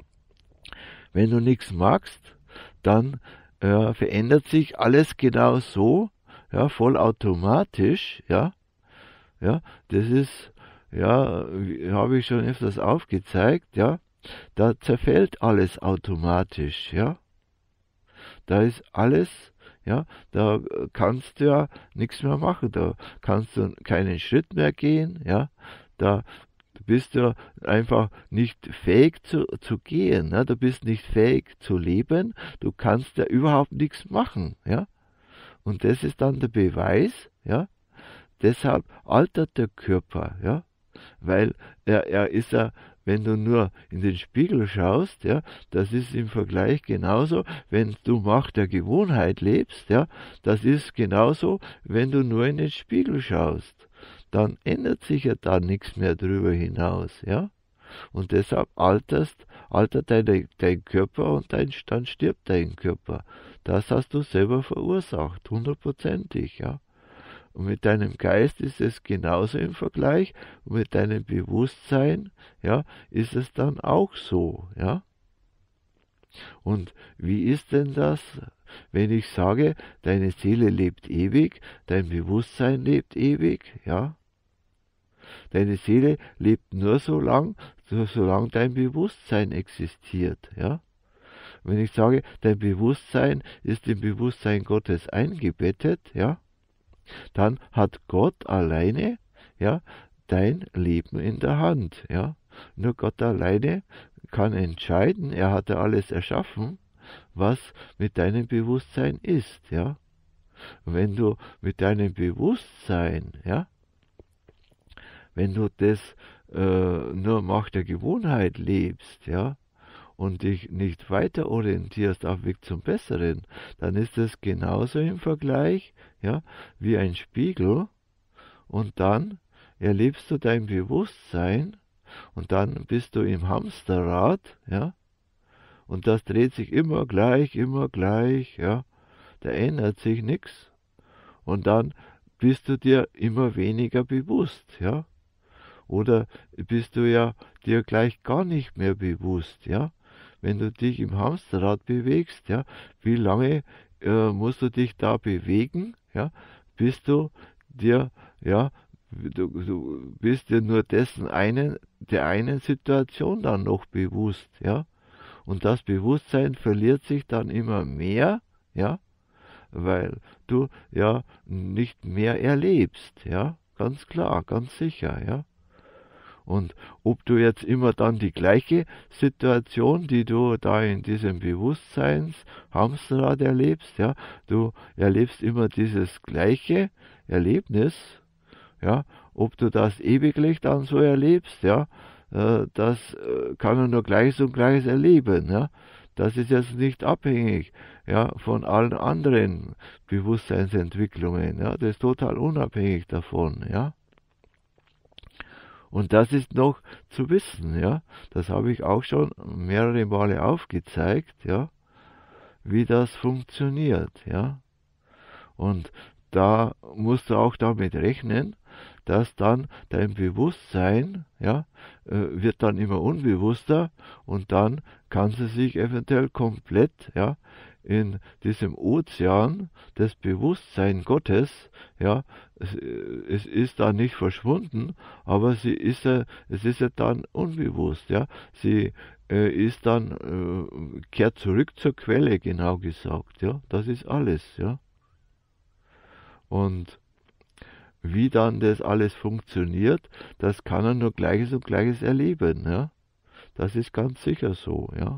Wenn du nichts magst, dann ja, verändert sich alles genau so, ja, vollautomatisch, ja, ja, das ist, ja, habe ich schon öfters aufgezeigt, ja, da zerfällt alles automatisch, ja, da ist alles, ja, da kannst du ja nichts mehr machen, da kannst du keinen Schritt mehr gehen, ja, da bist du einfach nicht fähig zu, zu gehen, ne? Du bist nicht fähig zu leben, du kannst ja überhaupt nichts machen, ja. Und das ist dann der Beweis, ja. Deshalb altert der Körper, ja, weil er, er ist ja, wenn du nur in den Spiegel schaust, ja, das ist im Vergleich genauso, wenn du Macht der Gewohnheit lebst, ja, das ist genauso, wenn du nur in den Spiegel schaust. Dann ändert sich ja da nichts mehr drüber hinaus, ja. Und deshalb alterst, altert dein, dein Körper und dein, dann stirbt dein Körper. Das hast du selber verursacht, hundertprozentig, ja. Und mit deinem Geist ist es genauso im Vergleich und mit deinem Bewusstsein, ja, ist es dann auch so, ja. Und wie ist denn das, wenn ich sage, deine Seele lebt ewig, dein Bewusstsein lebt ewig, ja? Deine Seele lebt nur so lang, so, solange dein Bewusstsein existiert, ja? Wenn ich sage, dein Bewusstsein ist im Bewusstsein Gottes eingebettet, ja, dann hat Gott alleine, ja, dein Leben in der Hand, ja. Nur Gott alleine kann entscheiden, er hat ja alles erschaffen, was mit deinem Bewusstsein ist, ja. Und wenn du mit deinem Bewusstsein, ja, wenn du das äh, nur Macht der Gewohnheit lebst, ja, und dich nicht weiter orientierst auf Weg zum Besseren, dann ist es genauso im Vergleich, ja, wie ein Spiegel, und dann erlebst du dein Bewusstsein und dann bist du im Hamsterrad, ja, und das dreht sich immer gleich, immer gleich, ja, da ändert sich nichts, und dann bist du dir immer weniger bewusst, ja, oder bist du ja dir gleich gar nicht mehr bewusst, ja, wenn du dich im Hamsterrad bewegst, ja, wie lange äh, musst du dich da bewegen, ja, bis du dir, ja, du, du bist dir nur dessen einen, der einen Situation dann noch bewusst, ja, und das Bewusstsein verliert sich dann immer mehr, ja, weil du ja nicht mehr erlebst, ja, ganz klar, ganz sicher, ja. Und ob du jetzt immer dann die gleiche Situation, die du da in diesem Bewusstseins-Hamsterrad erlebst, ja, du erlebst immer dieses gleiche Erlebnis, ja, ob du das ewiglich dann so erlebst, ja, äh, das äh, kann er nur Gleiches und Gleiches erleben, ja. Das ist jetzt nicht abhängig, ja, von allen anderen Bewusstseinsentwicklungen, ja, das ist total unabhängig davon, ja. Und das ist noch zu wissen, ja. Das habe ich auch schon mehrere Male aufgezeigt, ja, wie das funktioniert, ja. Und da musst du auch damit rechnen, dass dann dein Bewusstsein, ja, wird dann immer unbewusster und dann kannst du sich eventuell komplett, ja, in diesem Ozean des Bewusstseins Gottes, ja, es, es ist da nicht verschwunden, aber sie ist ja, es ist ja dann unbewusst, ja, sie äh, ist dann, äh, kehrt zurück zur Quelle, genau gesagt, ja, das ist alles, ja. Und wie dann das alles funktioniert, das kann er nur Gleiches und Gleiches erleben, ja. Das ist ganz sicher so, ja.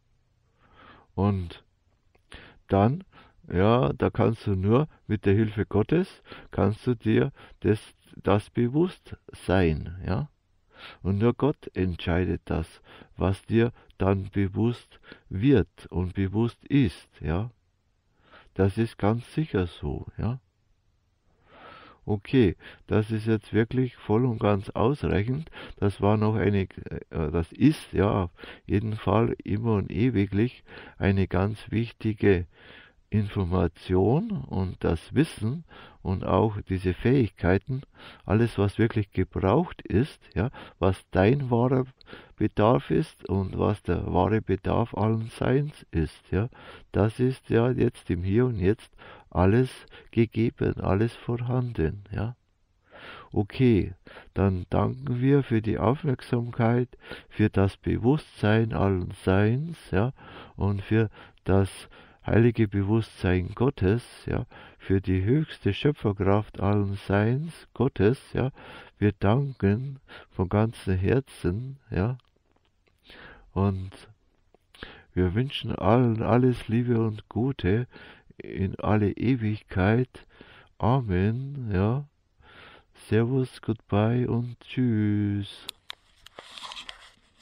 Und dann, ja, da kannst du nur mit der Hilfe Gottes, kannst du dir das, das Bewusstsein, ja. Und nur Gott entscheidet das, was dir dann bewusst wird und bewusst ist, ja. Das ist ganz sicher so, ja. Okay, das ist jetzt wirklich voll und ganz ausreichend. Das war noch eine, äh, das ist ja auf jeden Fall immer und ewiglich eine ganz wichtige Information und das Wissen und auch diese Fähigkeiten, alles was wirklich gebraucht ist, ja, was dein wahrer Bedarf ist und was der wahre Bedarf allen Seins ist, ja, das ist ja jetzt im Hier und Jetzt alles gegeben, alles vorhanden, ja. Okay, dann danken wir für die Aufmerksamkeit, für das Bewusstsein allen Seins, ja, und für das heilige Bewusstsein Gottes, ja, für die höchste Schöpferkraft allen Seins Gottes, ja. Wir danken von ganzem Herzen, ja, und wir wünschen allen alles Liebe und Gute in alle Ewigkeit. Amen, ja. Servus, goodbye und tschüss.